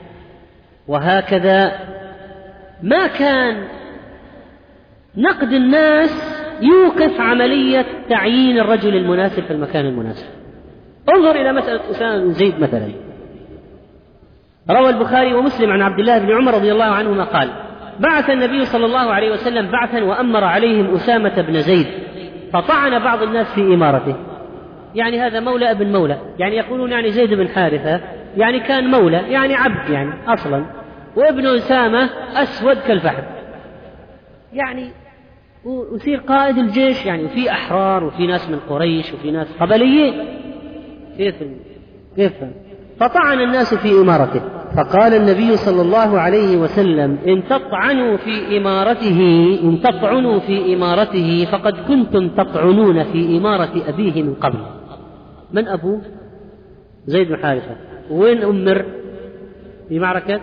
وهكذا ما كان نقد الناس يوقف عملية تعيين الرجل المناسب في المكان المناسب. انظر إلى مسألة أسامة بن زيد مثلا. روى البخاري ومسلم عن عبد الله بن عمر رضي الله عنهما قال: بعث النبي صلى الله عليه وسلم بعثا وأمر عليهم أسامة بن زيد، فطعن بعض الناس في إمارته. يعني هذا مولى ابن مولى، يعني يقولون يعني زيد بن حارثة يعني كان مولى، يعني عبد يعني أصلا، وابن أسامة أسود كالفحم، يعني ويصير قائد الجيش، يعني في أحرار وفي ناس من قريش وفي ناس قبليين. كيف كيف فطعن الناس في إمارته، فقال النبي صلى الله عليه وسلم: إن تطعنوا في إمارته إن تطعنوا في إمارته فقد كنتم تطعنون في إمارة أبيه من قبل. من أبوه؟ زيد بن حارثة. وين أمر في معركة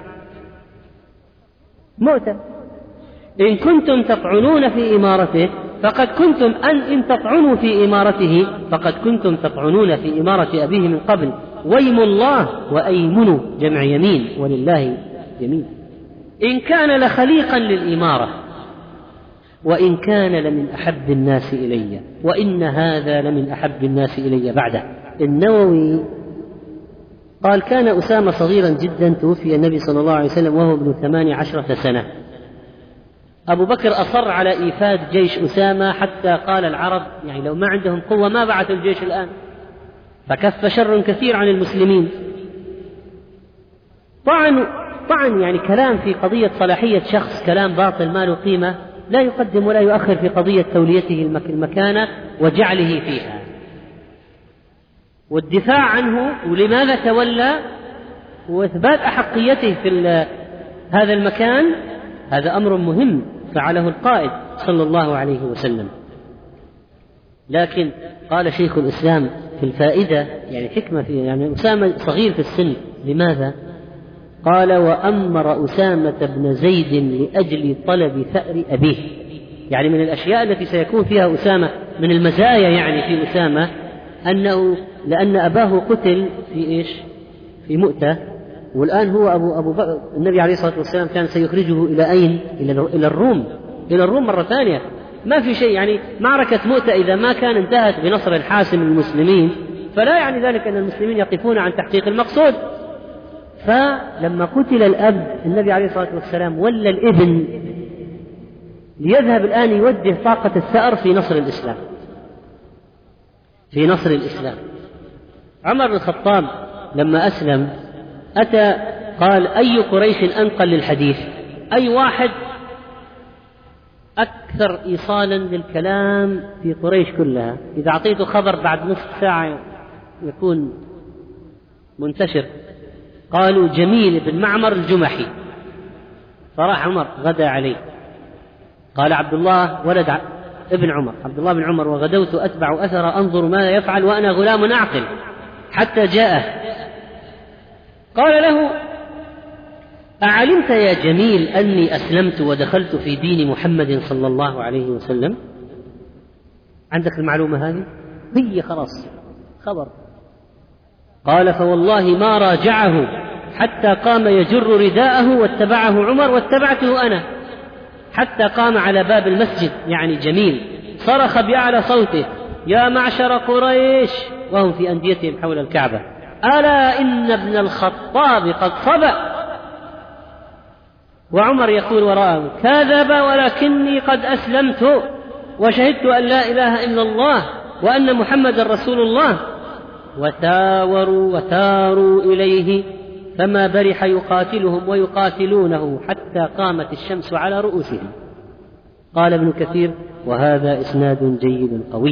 مؤتة. إن كنتم تطعنون في إمارته فقد كنتم أن إن تطعنوا في إمارته فقد كنتم تطعنون في إمارة أبيه من قبل. ويم الله وأيمن جمع يمين، ولله يمين. إن كان لخليقا للإمارة وإن كان لمن أحب الناس إلي، وإن هذا لمن أحب الناس إلي بعده. النووي قال: كان أسامة صغيرا جدا، توفي النبي صلى الله عليه وسلم وهو ابن ثمان عشرة سنة. أبو بكر أصر على إيفاد جيش أسامة حتى قال العرب يعني لو ما عندهم قوة ما بعثوا الجيش الآن، فكف شر كثير عن المسلمين. طعن طعن يعني كلام في قضية صلاحية شخص، كلام باطل ما له قيمة، لا يقدم ولا يؤخر في قضية توليته المكانة وجعله فيها والدفاع عنه ولماذا تولى وإثبات أحقيته في هذا المكان. هذا أمر مهم فعله القائد صلى الله عليه وسلم. لكن قال شيخ الإسلام في الفائدة يعني حكمة فيه، يعني أسامة صغير في السن، لماذا؟ قال: وأمر أسامة بن زيد لأجل طلب ثأر أبيه. يعني من الأشياء التي سيكون فيها أسامة من المزايا يعني في أسامة أنه لأن أباه قتل في إيش؟ في مؤتة، والآن هو أبو أبو بكر. النبي عليه الصلاة والسلام كان سيخرجه إلى أين؟ إلى الروم، إلى الروم مرة ثانية. ما في شيء يعني معركة مؤتة إذا ما كان انتهت بنصر حاسم للمسلمين فلا يعني ذلك أن المسلمين يقفون عن تحقيق المقصود. فلما قتل الأب النبي عليه الصلاة والسلام ولى الابن ليذهب الآن يوجه طاقة الثأر في نصر الإسلام في نصر الإسلام. عمر بن الخطاب لما أسلم أتى قال: أي قريش أنقل للحديث؟ أي واحد أكثر إيصالا للكلام في قريش كلها، إذا أعطيته خبر بعد نصف ساعة يكون منتشر. قالوا: جميل بن معمر الجمحي. فراح عمر غدا عليه. قال عبد الله ولد ابن عمر عبد الله بن عمر: وغدوت أتبع أثر أنظر ما يفعل وأنا غلام أعقل حتى جاءه. قال له: أعلمت يا جميل أني أسلمت ودخلت في دين محمد صلى الله عليه وسلم؟ عندك المعلومة هذه؟ هي خلاص خبر. قال: فوالله ما راجعه حتى قام يجر رداءه واتبعه عمر واتبعته أنا حتى قام على باب المسجد يعني جميل صرخ بأعلى صوته: يا معشر قريش، وهم في أنديتهم حول الكعبة، ألا إن ابن الخطاب قد صبأ. وعمر يقول وراءه: كذب ولكني قد أسلمت وشهدت أن لا إله إلا الله وأن محمد رسول الله. وثاوروا وثاروا إليه فما برح يقاتلهم ويقاتلونه حتى قامت الشمس على رؤوسهم. قال ابن كثير: وهذا إسناد جيد قوي.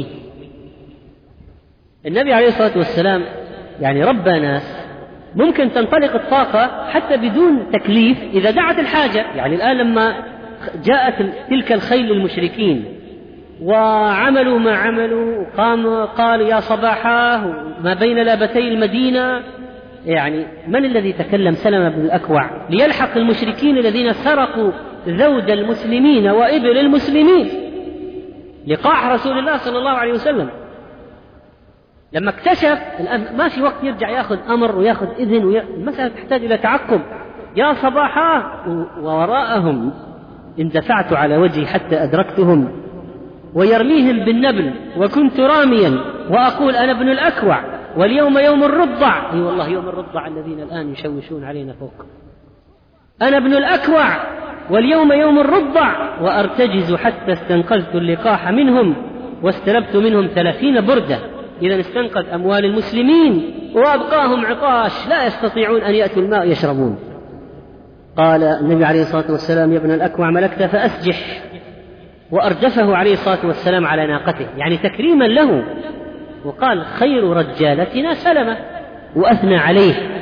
النبي عليه الصلاة والسلام يعني ربى ناس ممكن تنطلق الطاقة حتى بدون تكليف إذا دعت الحاجة. يعني الآن لما جاءت تلك الخيل للمشركين وعملوا ما عملوا قام قال: يا صباحا ما بين لابتي المدينة. يعني من الذي تكلم؟ سلمة بن الأكوع ليلحق المشركين الذين سرقوا ذود المسلمين وإبل المسلمين لقاح رسول الله صلى الله عليه وسلم. لما اكتشف الآن ما في وقت يرجع يأخذ أمر ويأخذ إذن وي... المسألة تحتاج إلى تعقب. يا صباحا، ووراءهم اندفعت على وجهي حتى أدركتهم ويرميهم بالنبل وكنت راميا وأقول: أنا ابن الأكوع واليوم يوم الرضع. اي والله يوم الرضع الذين الآن يشوشون علينا فوق. أنا ابن الأكوع واليوم يوم الرضع. وأرتجز حتى استنقذت اللقاح منهم واستلبت منهم ثلاثين بردة. إذا استنقذ أموال المسلمين وأبقاهم عطاش لا يستطيعون أن يأتوا الماء يشربون. قال النبي عليه الصلاة والسلام: يا ابن الأكوع ملكت فأسجح. وأردفه عليه الصلاة والسلام على ناقته يعني تكريما له. وقال: خير رجالتنا سلمة، وأثنى عليه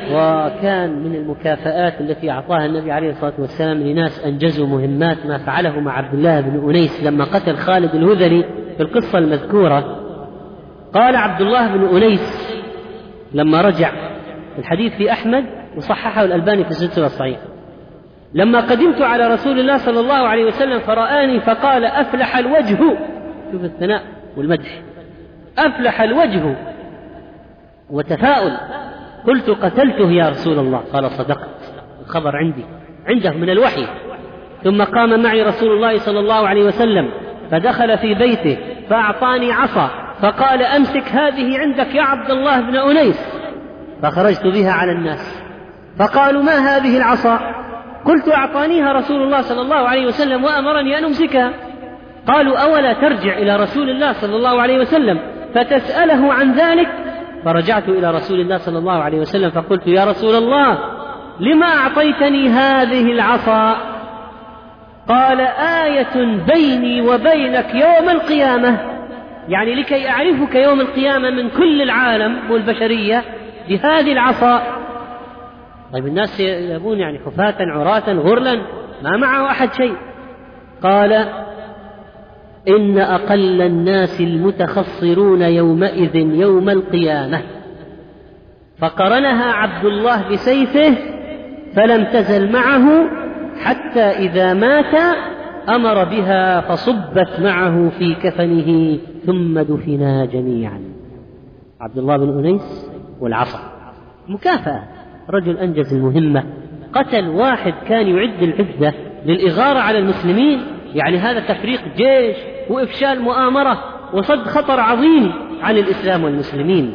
وكان من المكافآت التي أعطاها النبي عليه الصلاة والسلام لناس أنجزوا مهمات ما فعله مع عبد الله بن أنيس لما قتل خالد الهذلي في القصة المذكورة. قال عبد الله بن أنيس لما رجع، الحديث في أحمد وصححه الألباني في السلسلة الصحيحة: لما قدمت على رسول الله صلى الله عليه وسلم فرآني فقال: أفلح الوجه. شوف الثناء والمدح، أفلح الوجه وتفاؤل. قلت: قتلته يا رسول الله. قال: صدقت، الخبر عندي، عنده من الوحي. ثم قام معي رسول الله صلى الله عليه وسلم فدخل في بيته فأعطاني عصا فقال: أمسك هذه عندك يا عبد الله بن أنيس. فخرجت بها على الناس فقالوا: ما هذه العصا؟ قلت: أعطانيها رسول الله صلى الله عليه وسلم وأمرني أن أمسكها. قالوا: أولا ترجع إلى رسول الله صلى الله عليه وسلم فتسأله عن ذلك؟ فرجعت إلى رسول الله صلى الله عليه وسلم فقلت: يا رسول الله، لما أعطيتني هذه العصا؟ قال: آية بيني وبينك يوم القيامة، يعني لكي أعرفك يوم القيامة من كل العالم والبشرية بهذه العصا. طيب الناس يذهبون يعني خفاة عراة غرلا ما معه أحد شيء. قال: إن أقل الناس المتخصرون يومئذ يوم القيامة. فقرنها عبد الله بسيفه فلم تزل معه حتى إذا مات أمر بها فصبت معه في كفنه ثم دفنا جميعا. عبد الله بن أنيس والعصا مكافأة، رجل أنجز المهمة، قتل واحد كان يعد العدة للإغارة على المسلمين، يعني هذا تفريق جيش وإفشال مؤامرة وصد خطر عظيم عن الإسلام والمسلمين.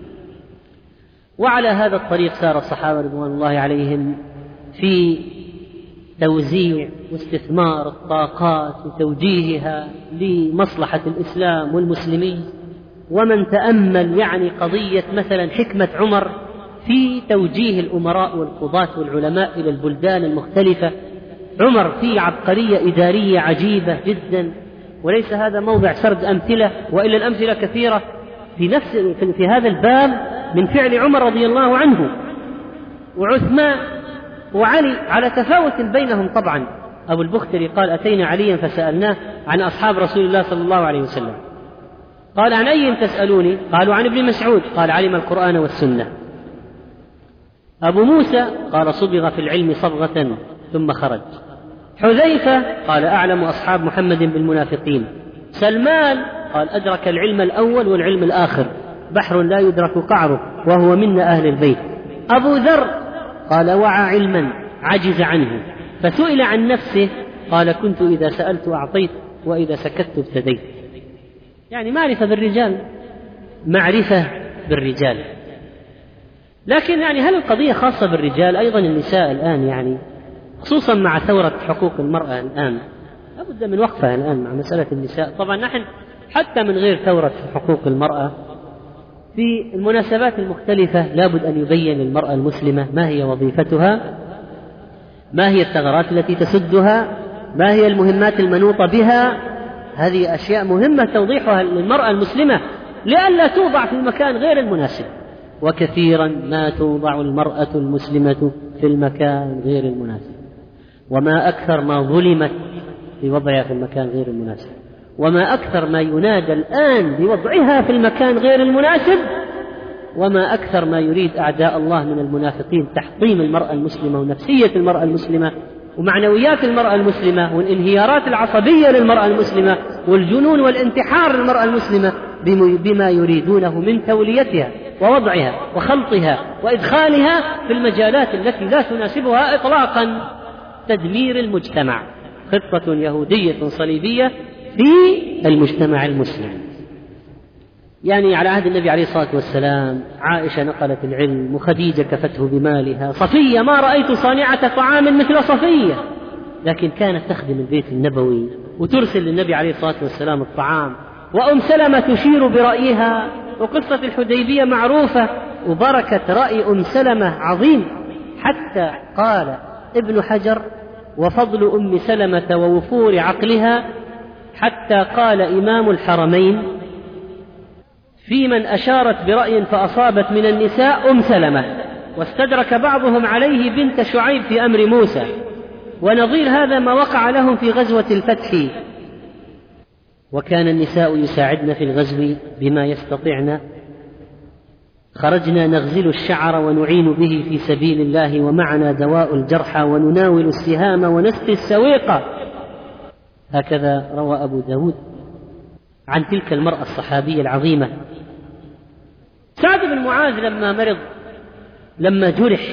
وعلى هذا الطريق سار الصحابة رضوان الله عليهم في توزيع واستثمار الطاقات وتوجيهها لمصلحة الإسلام والمسلمين. ومن تأمل يعني قضية مثلا حكمة عمر في توجيه الأمراء والقضاة والعلماء إلى البلدان المختلفة، عمر فيه عبقرية إدارية عجيبة جدا، وليس هذا موضع سرد أمثلة، وإلا الأمثلة كثيرة في نفس في هذا الباب من فعل عمر رضي الله عنه. وعثمان وعلي على تفاوت بينهم طبعا. أبو البختري قال: أتينا عليا فسألناه عن أصحاب رسول الله صلى الله عليه وسلم. قال: عن أي تسألوني؟ قالوا: عن ابن مسعود. قال: علم القرآن والسنة. أبو موسى قال: صبغ في العلم صبغة ثم خرج. حذيفة قال: أعلم أصحاب محمد بالمنافقين. سلمان قال: أدرك العلم الأول والعلم الآخر، بحر لا يدرك قعره وهو منا أهل البيت. أبو ذر قال: وعى علما عجز عنه، فسئل عن نفسه قال: كنت إذا سألت أعطيت وإذا سكت ابتديت. يعني معرفة بالرجال، معرفة بالرجال. لكن يعني هل القضية خاصة بالرجال؟ أيضا النساء الآن يعني خصوصا مع ثورة حقوق المرأة الآن لابد من وقفة الآن مع مسألة النساء. طبعا نحن حتى من غير ثورة حقوق المرأة في المناسبات المختلفة لابد أن يبين للمرأة المسلمة ما هي وظيفتها، ما هي الثغرات التي تسدها، ما هي المهمات المنوطة بها. هذه أشياء مهمة توضيحها للمرأة المسلمة لئلا توضع في المكان غير المناسب. وكثيرا ما توضع المرأة المسلمة في المكان غير المناسب، وما أكثر ما ظلمت بوضعها في المكان غير المناسب، وما أكثر ما ينادى الآن بوضعها في المكان غير المناسب، وما أكثر ما يريد أعداء الله من المنافقين تحطيم المرأة المسلمة ونفسية المرأة المسلمة ومعنويات المرأة المسلمة والانهيارات العصبية للمرأة المسلمة والجنون والانتحار للمرأة المسلمة بما يريدونه من توليتها ووضعها وخلطها وإدخالها في المجالات التي لا تناسبها إطلاقا. تدمير المجتمع، خطة يهودية صليبية في المجتمع المسلم. يعني على عهد النبي عليه الصلاة والسلام عائشة نقلت العلم، وخديجة كفته بمالها، صفية ما رأيت صانعة طعام مثل صفية، لكن كانت تخدم البيت النبوي وترسل للنبي عليه الصلاة والسلام الطعام. وأم سلمة تشير برأيها، وقصة الحديبية معروفة، وبركة رأي أم سلمة عظيم. حتى قال ابن حجر: وفضل أم سلمة ووفور عقلها، حتى قال إمام الحرمين في من أشارت برأي فأصابت من النساء أم سلمة، واستدرك بعضهم عليه بنت شعيب في أمر موسى، ونظير هذا ما وقع لهم في غزوة الفتح. وكان النساء يساعدن في الغزو بما يستطعن، خرجنا نغزل الشعر ونعين به في سبيل الله، ومعنا دواء الجرحى ونناول السهام ونسقي السويقة. هكذا روى أبو داود عن تلك المرأة الصحابية العظيمة. سعد بن معاذ لما مرض، لما جرح،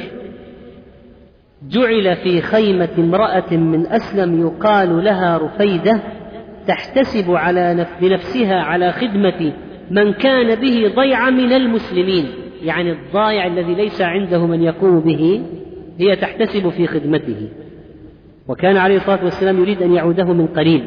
جعل في خيمة امرأة من أسلم يقال لها رفيدة، تحتسب على بنفسها على خدمة من كان به ضيع من المسلمين، يعني الضائع الذي ليس عنده من يقوم به هي تحتسب في خدمته. وكان عليه الصلاة والسلام يريد أن يعوده من قريب.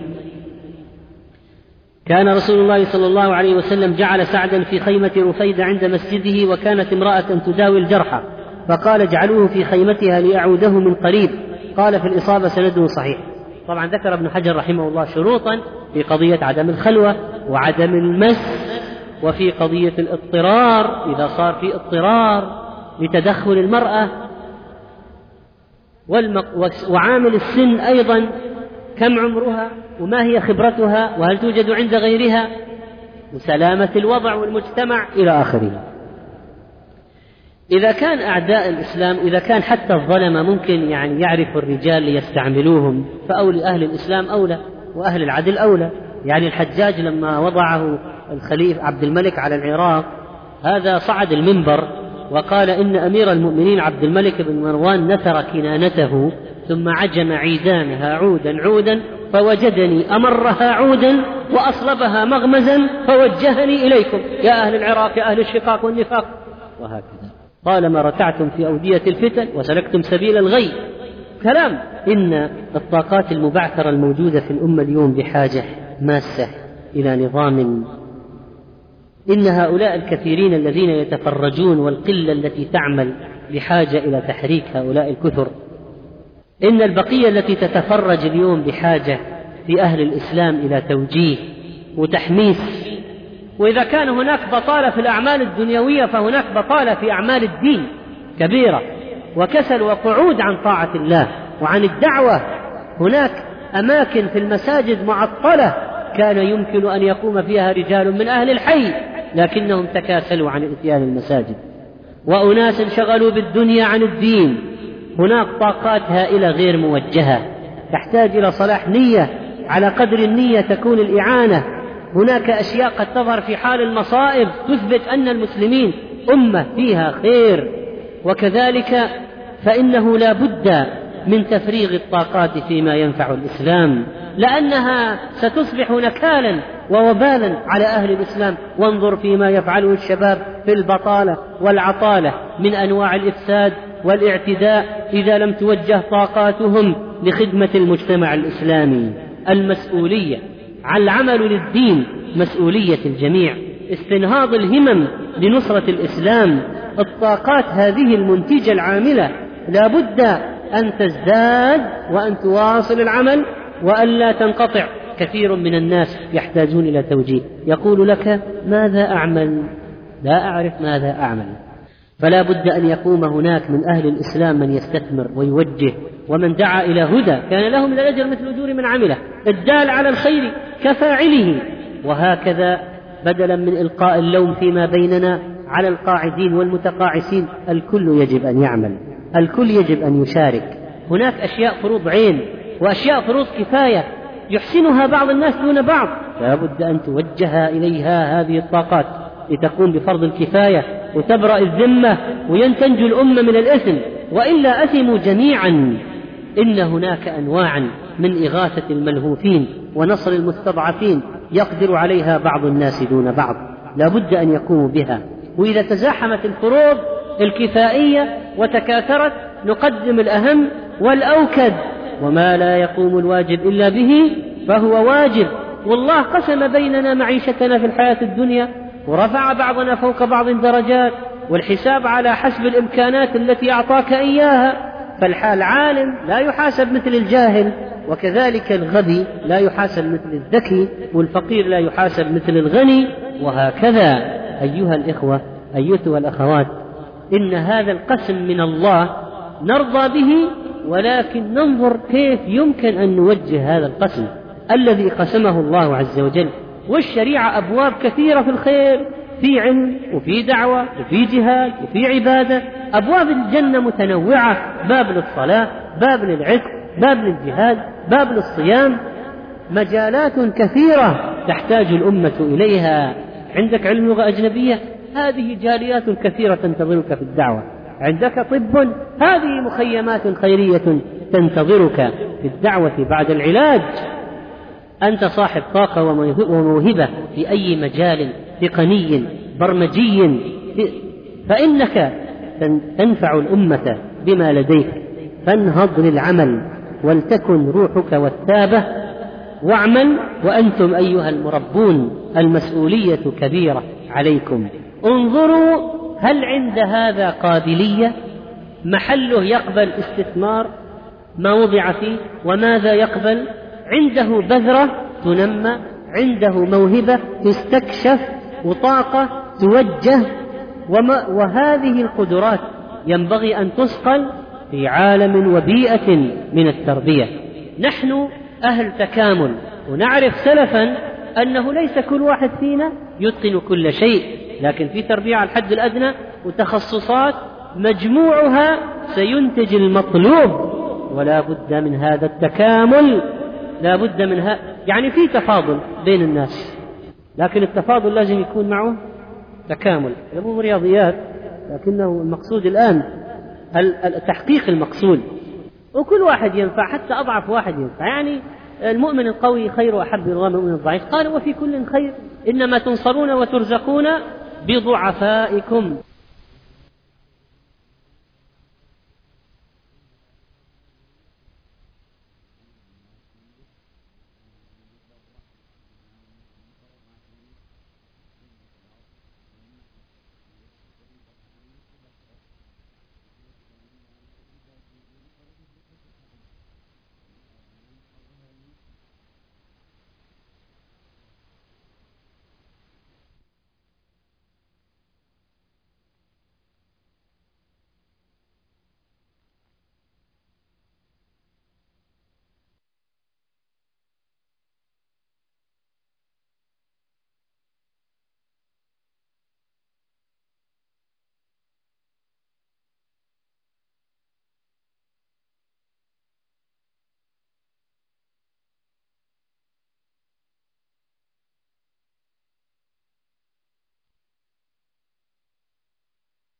كان رسول الله صلى الله عليه وسلم جعل سعدا في خيمة رفيدة عند مسجده، وكانت امرأة تداوي الجرحى، فقال اجعلوه في خيمتها ليعوده من قريب. قال في الإصابة سنده صحيح. طبعا ذكر ابن حجر رحمه الله شروطا في قضية عدم الخلوة وعدم المس، وفي قضية الاضطرار إذا صار في اضطرار لتدخل المرأة، وعامل السن أيضا، كم عمرها وما هي خبرتها وهل توجد عند غيرها، وسلامة الوضع والمجتمع إلى آخره. إذا كان أعداء الإسلام، إذا كان حتى الظلمة ممكن يعني يعرف الرجال ليستعملوهم، فأولي أهل الإسلام أولى وأهل العدل أولى. يعني الحجاج لما وضعه الخليفة عبد الملك على العراق، هذا صعد المنبر وقال إن أمير المؤمنين عبد الملك بن مروان نثر كنانته ثم عجم عيدانها عودا عودا فوجدني أمرها عودا وأصلبها مغمزا فوجهني إليكم يا أهل العراق يا أهل الشقاق والنفاق. وهكذا طالما رتعتم في أودية الفتن وسلكتم سبيل الغي. كلام. إن الطاقات المبعثرة الموجودة في الأمة اليوم بحاجة ماسة إلى نظام. إن هؤلاء الكثيرين الذين يتفرجون والقلة التي تعمل بحاجة إلى تحريك هؤلاء الكثر. إن البقية التي تتفرج اليوم بحاجة في أهل الإسلام إلى توجيه وتحميس. وإذا كان هناك بطالة في الأعمال الدنيوية فهناك بطالة في أعمال الدين كبيرة، وكسل وقعود عن طاعة الله وعن الدعوة. هناك أماكن في المساجد معطلة كان يمكن أن يقوم فيها رجال من أهل الحي لكنهم تكاسلوا عن إتيان المساجد، وأناس انشغلوا بالدنيا عن الدين. هناك طاقات هائلة غير موجهة تحتاج إلى صلاح نية، على قدر النية تكون الإعانة. هناك أشياء قد تظهر في حال المصائب تثبت أن المسلمين أمة فيها خير، وكذلك فإنه لا بد من تفريغ الطاقات فيما ينفع الإسلام، لأنها ستصبح نكالا ووبالا على أهل الإسلام. وانظر فيما يفعله الشباب في البطالة والعطالة من أنواع الإفساد والاعتداء إذا لم توجه طاقاتهم لخدمة المجتمع الإسلامي. المسؤولية على العمل للدين مسؤولية الجميع، استنهاض الهمم لنصرة الإسلام. الطاقات هذه المنتجة العاملة لا بد أن تزداد وأن تواصل العمل وألا تنقطع. كثير من الناس يحتاجون إلى توجيه، يقول لك ماذا أعمل؟ لا أعرف ماذا أعمل. فلا بد أن يقوم هناك من أهل الإسلام من يستثمر ويوجه، ومن دعا إلى هدى كان له من الأجر مثل أجور من عمله، الدال على الخير كفاعله. وهكذا بدلا من إلقاء اللوم فيما بيننا على القاعدين والمتقاعسين، الكل يجب أن يعمل، الكل يجب أن يشارك. هناك أشياء فروض عين وأشياء فروض كفاية يحسنها بعض الناس دون بعض، لا بد أن توجه إليها هذه الطاقات لتقوم بفرض الكفاية وتبرأ الذمة وينتنج الأمة من الإثم، وإلا أثموا جميعا. إن هناك أنواعا من إغاثة الملهوفين ونصر المستضعفين يقدر عليها بعض الناس دون بعض، لا بد أن يقوموا بها. وإذا تزاحمت الفروض الكفائية وتكاثرت نقدم الأهم والأوكد، وما لا يقوم الواجب إلا به فهو واجب. والله قسم بيننا معيشتنا في الحياة الدنيا ورفع بعضنا فوق بعض درجات، والحساب على حسب الإمكانات التي أعطاك إياها. فالعالم لا يحاسب مثل الجاهل، وكذلك الغبي لا يحاسب مثل الذكي، والفقير لا يحاسب مثل الغني، وهكذا. أيها الإخوة أيتها الأخوات، إن هذا القسم من الله نرضى به، ولكن ننظر كيف يمكن أن نوجه هذا القسم الذي قسمه الله عز وجل. والشريعة أبواب كثيرة في الخير، في علم وفي دعوة وفي جهاد وفي عبادة. أبواب الجنة متنوعة، باب للصلاة، باب للعتق، باب للجهاد، باب للصيام، مجالات كثيرة تحتاج الأمة إليها. عندك علم لغة أجنبية، هذه جاليات كثيرة تنتظرك في الدعوة. عندك طب، هذه مخيمات خيرية تنتظرك في الدعوة بعد العلاج. أنت صاحب طاقة وموهبة في أي مجال تقني برمجي، فإنك تنفع الأمة بما لديك. فانهض للعمل ولتكن روحك والثابة، واعمل وأنتم أيها المربون المسؤولية كبيرة عليكم. انظروا هل عند هذا قابلية، محله يقبل استثمار ما وضع فيه، وماذا يقبل؟ عنده بذرة تنمى، عنده موهبة تستكشف، وطاقة توجه، وما وهذه القدرات ينبغي أن تصقل في عالم وبيئة من التربية. نحن أهل تكامل، ونعرف سلفا أنه ليس كل واحد فينا يتقن كل شيء، لكن في تربية على الحد الأدنى وتخصصات مجموعها سينتج المطلوب، ولا بد من هذا التكامل، لا بد من هذا. يعني في تفاضل بين الناس، لكن التفاضل لازم يكون معه تكامل. مو رياضيات، لكنه المقصود الآن التحقيق المقصود، وكل واحد ينفع، حتى أضعف واحد ينفع. يعني المؤمن القوي خير وأحب إلى الله من المؤمن الضعيف. قال وفي كل خير، إنما تنصرون وترزقون بضعفائكم.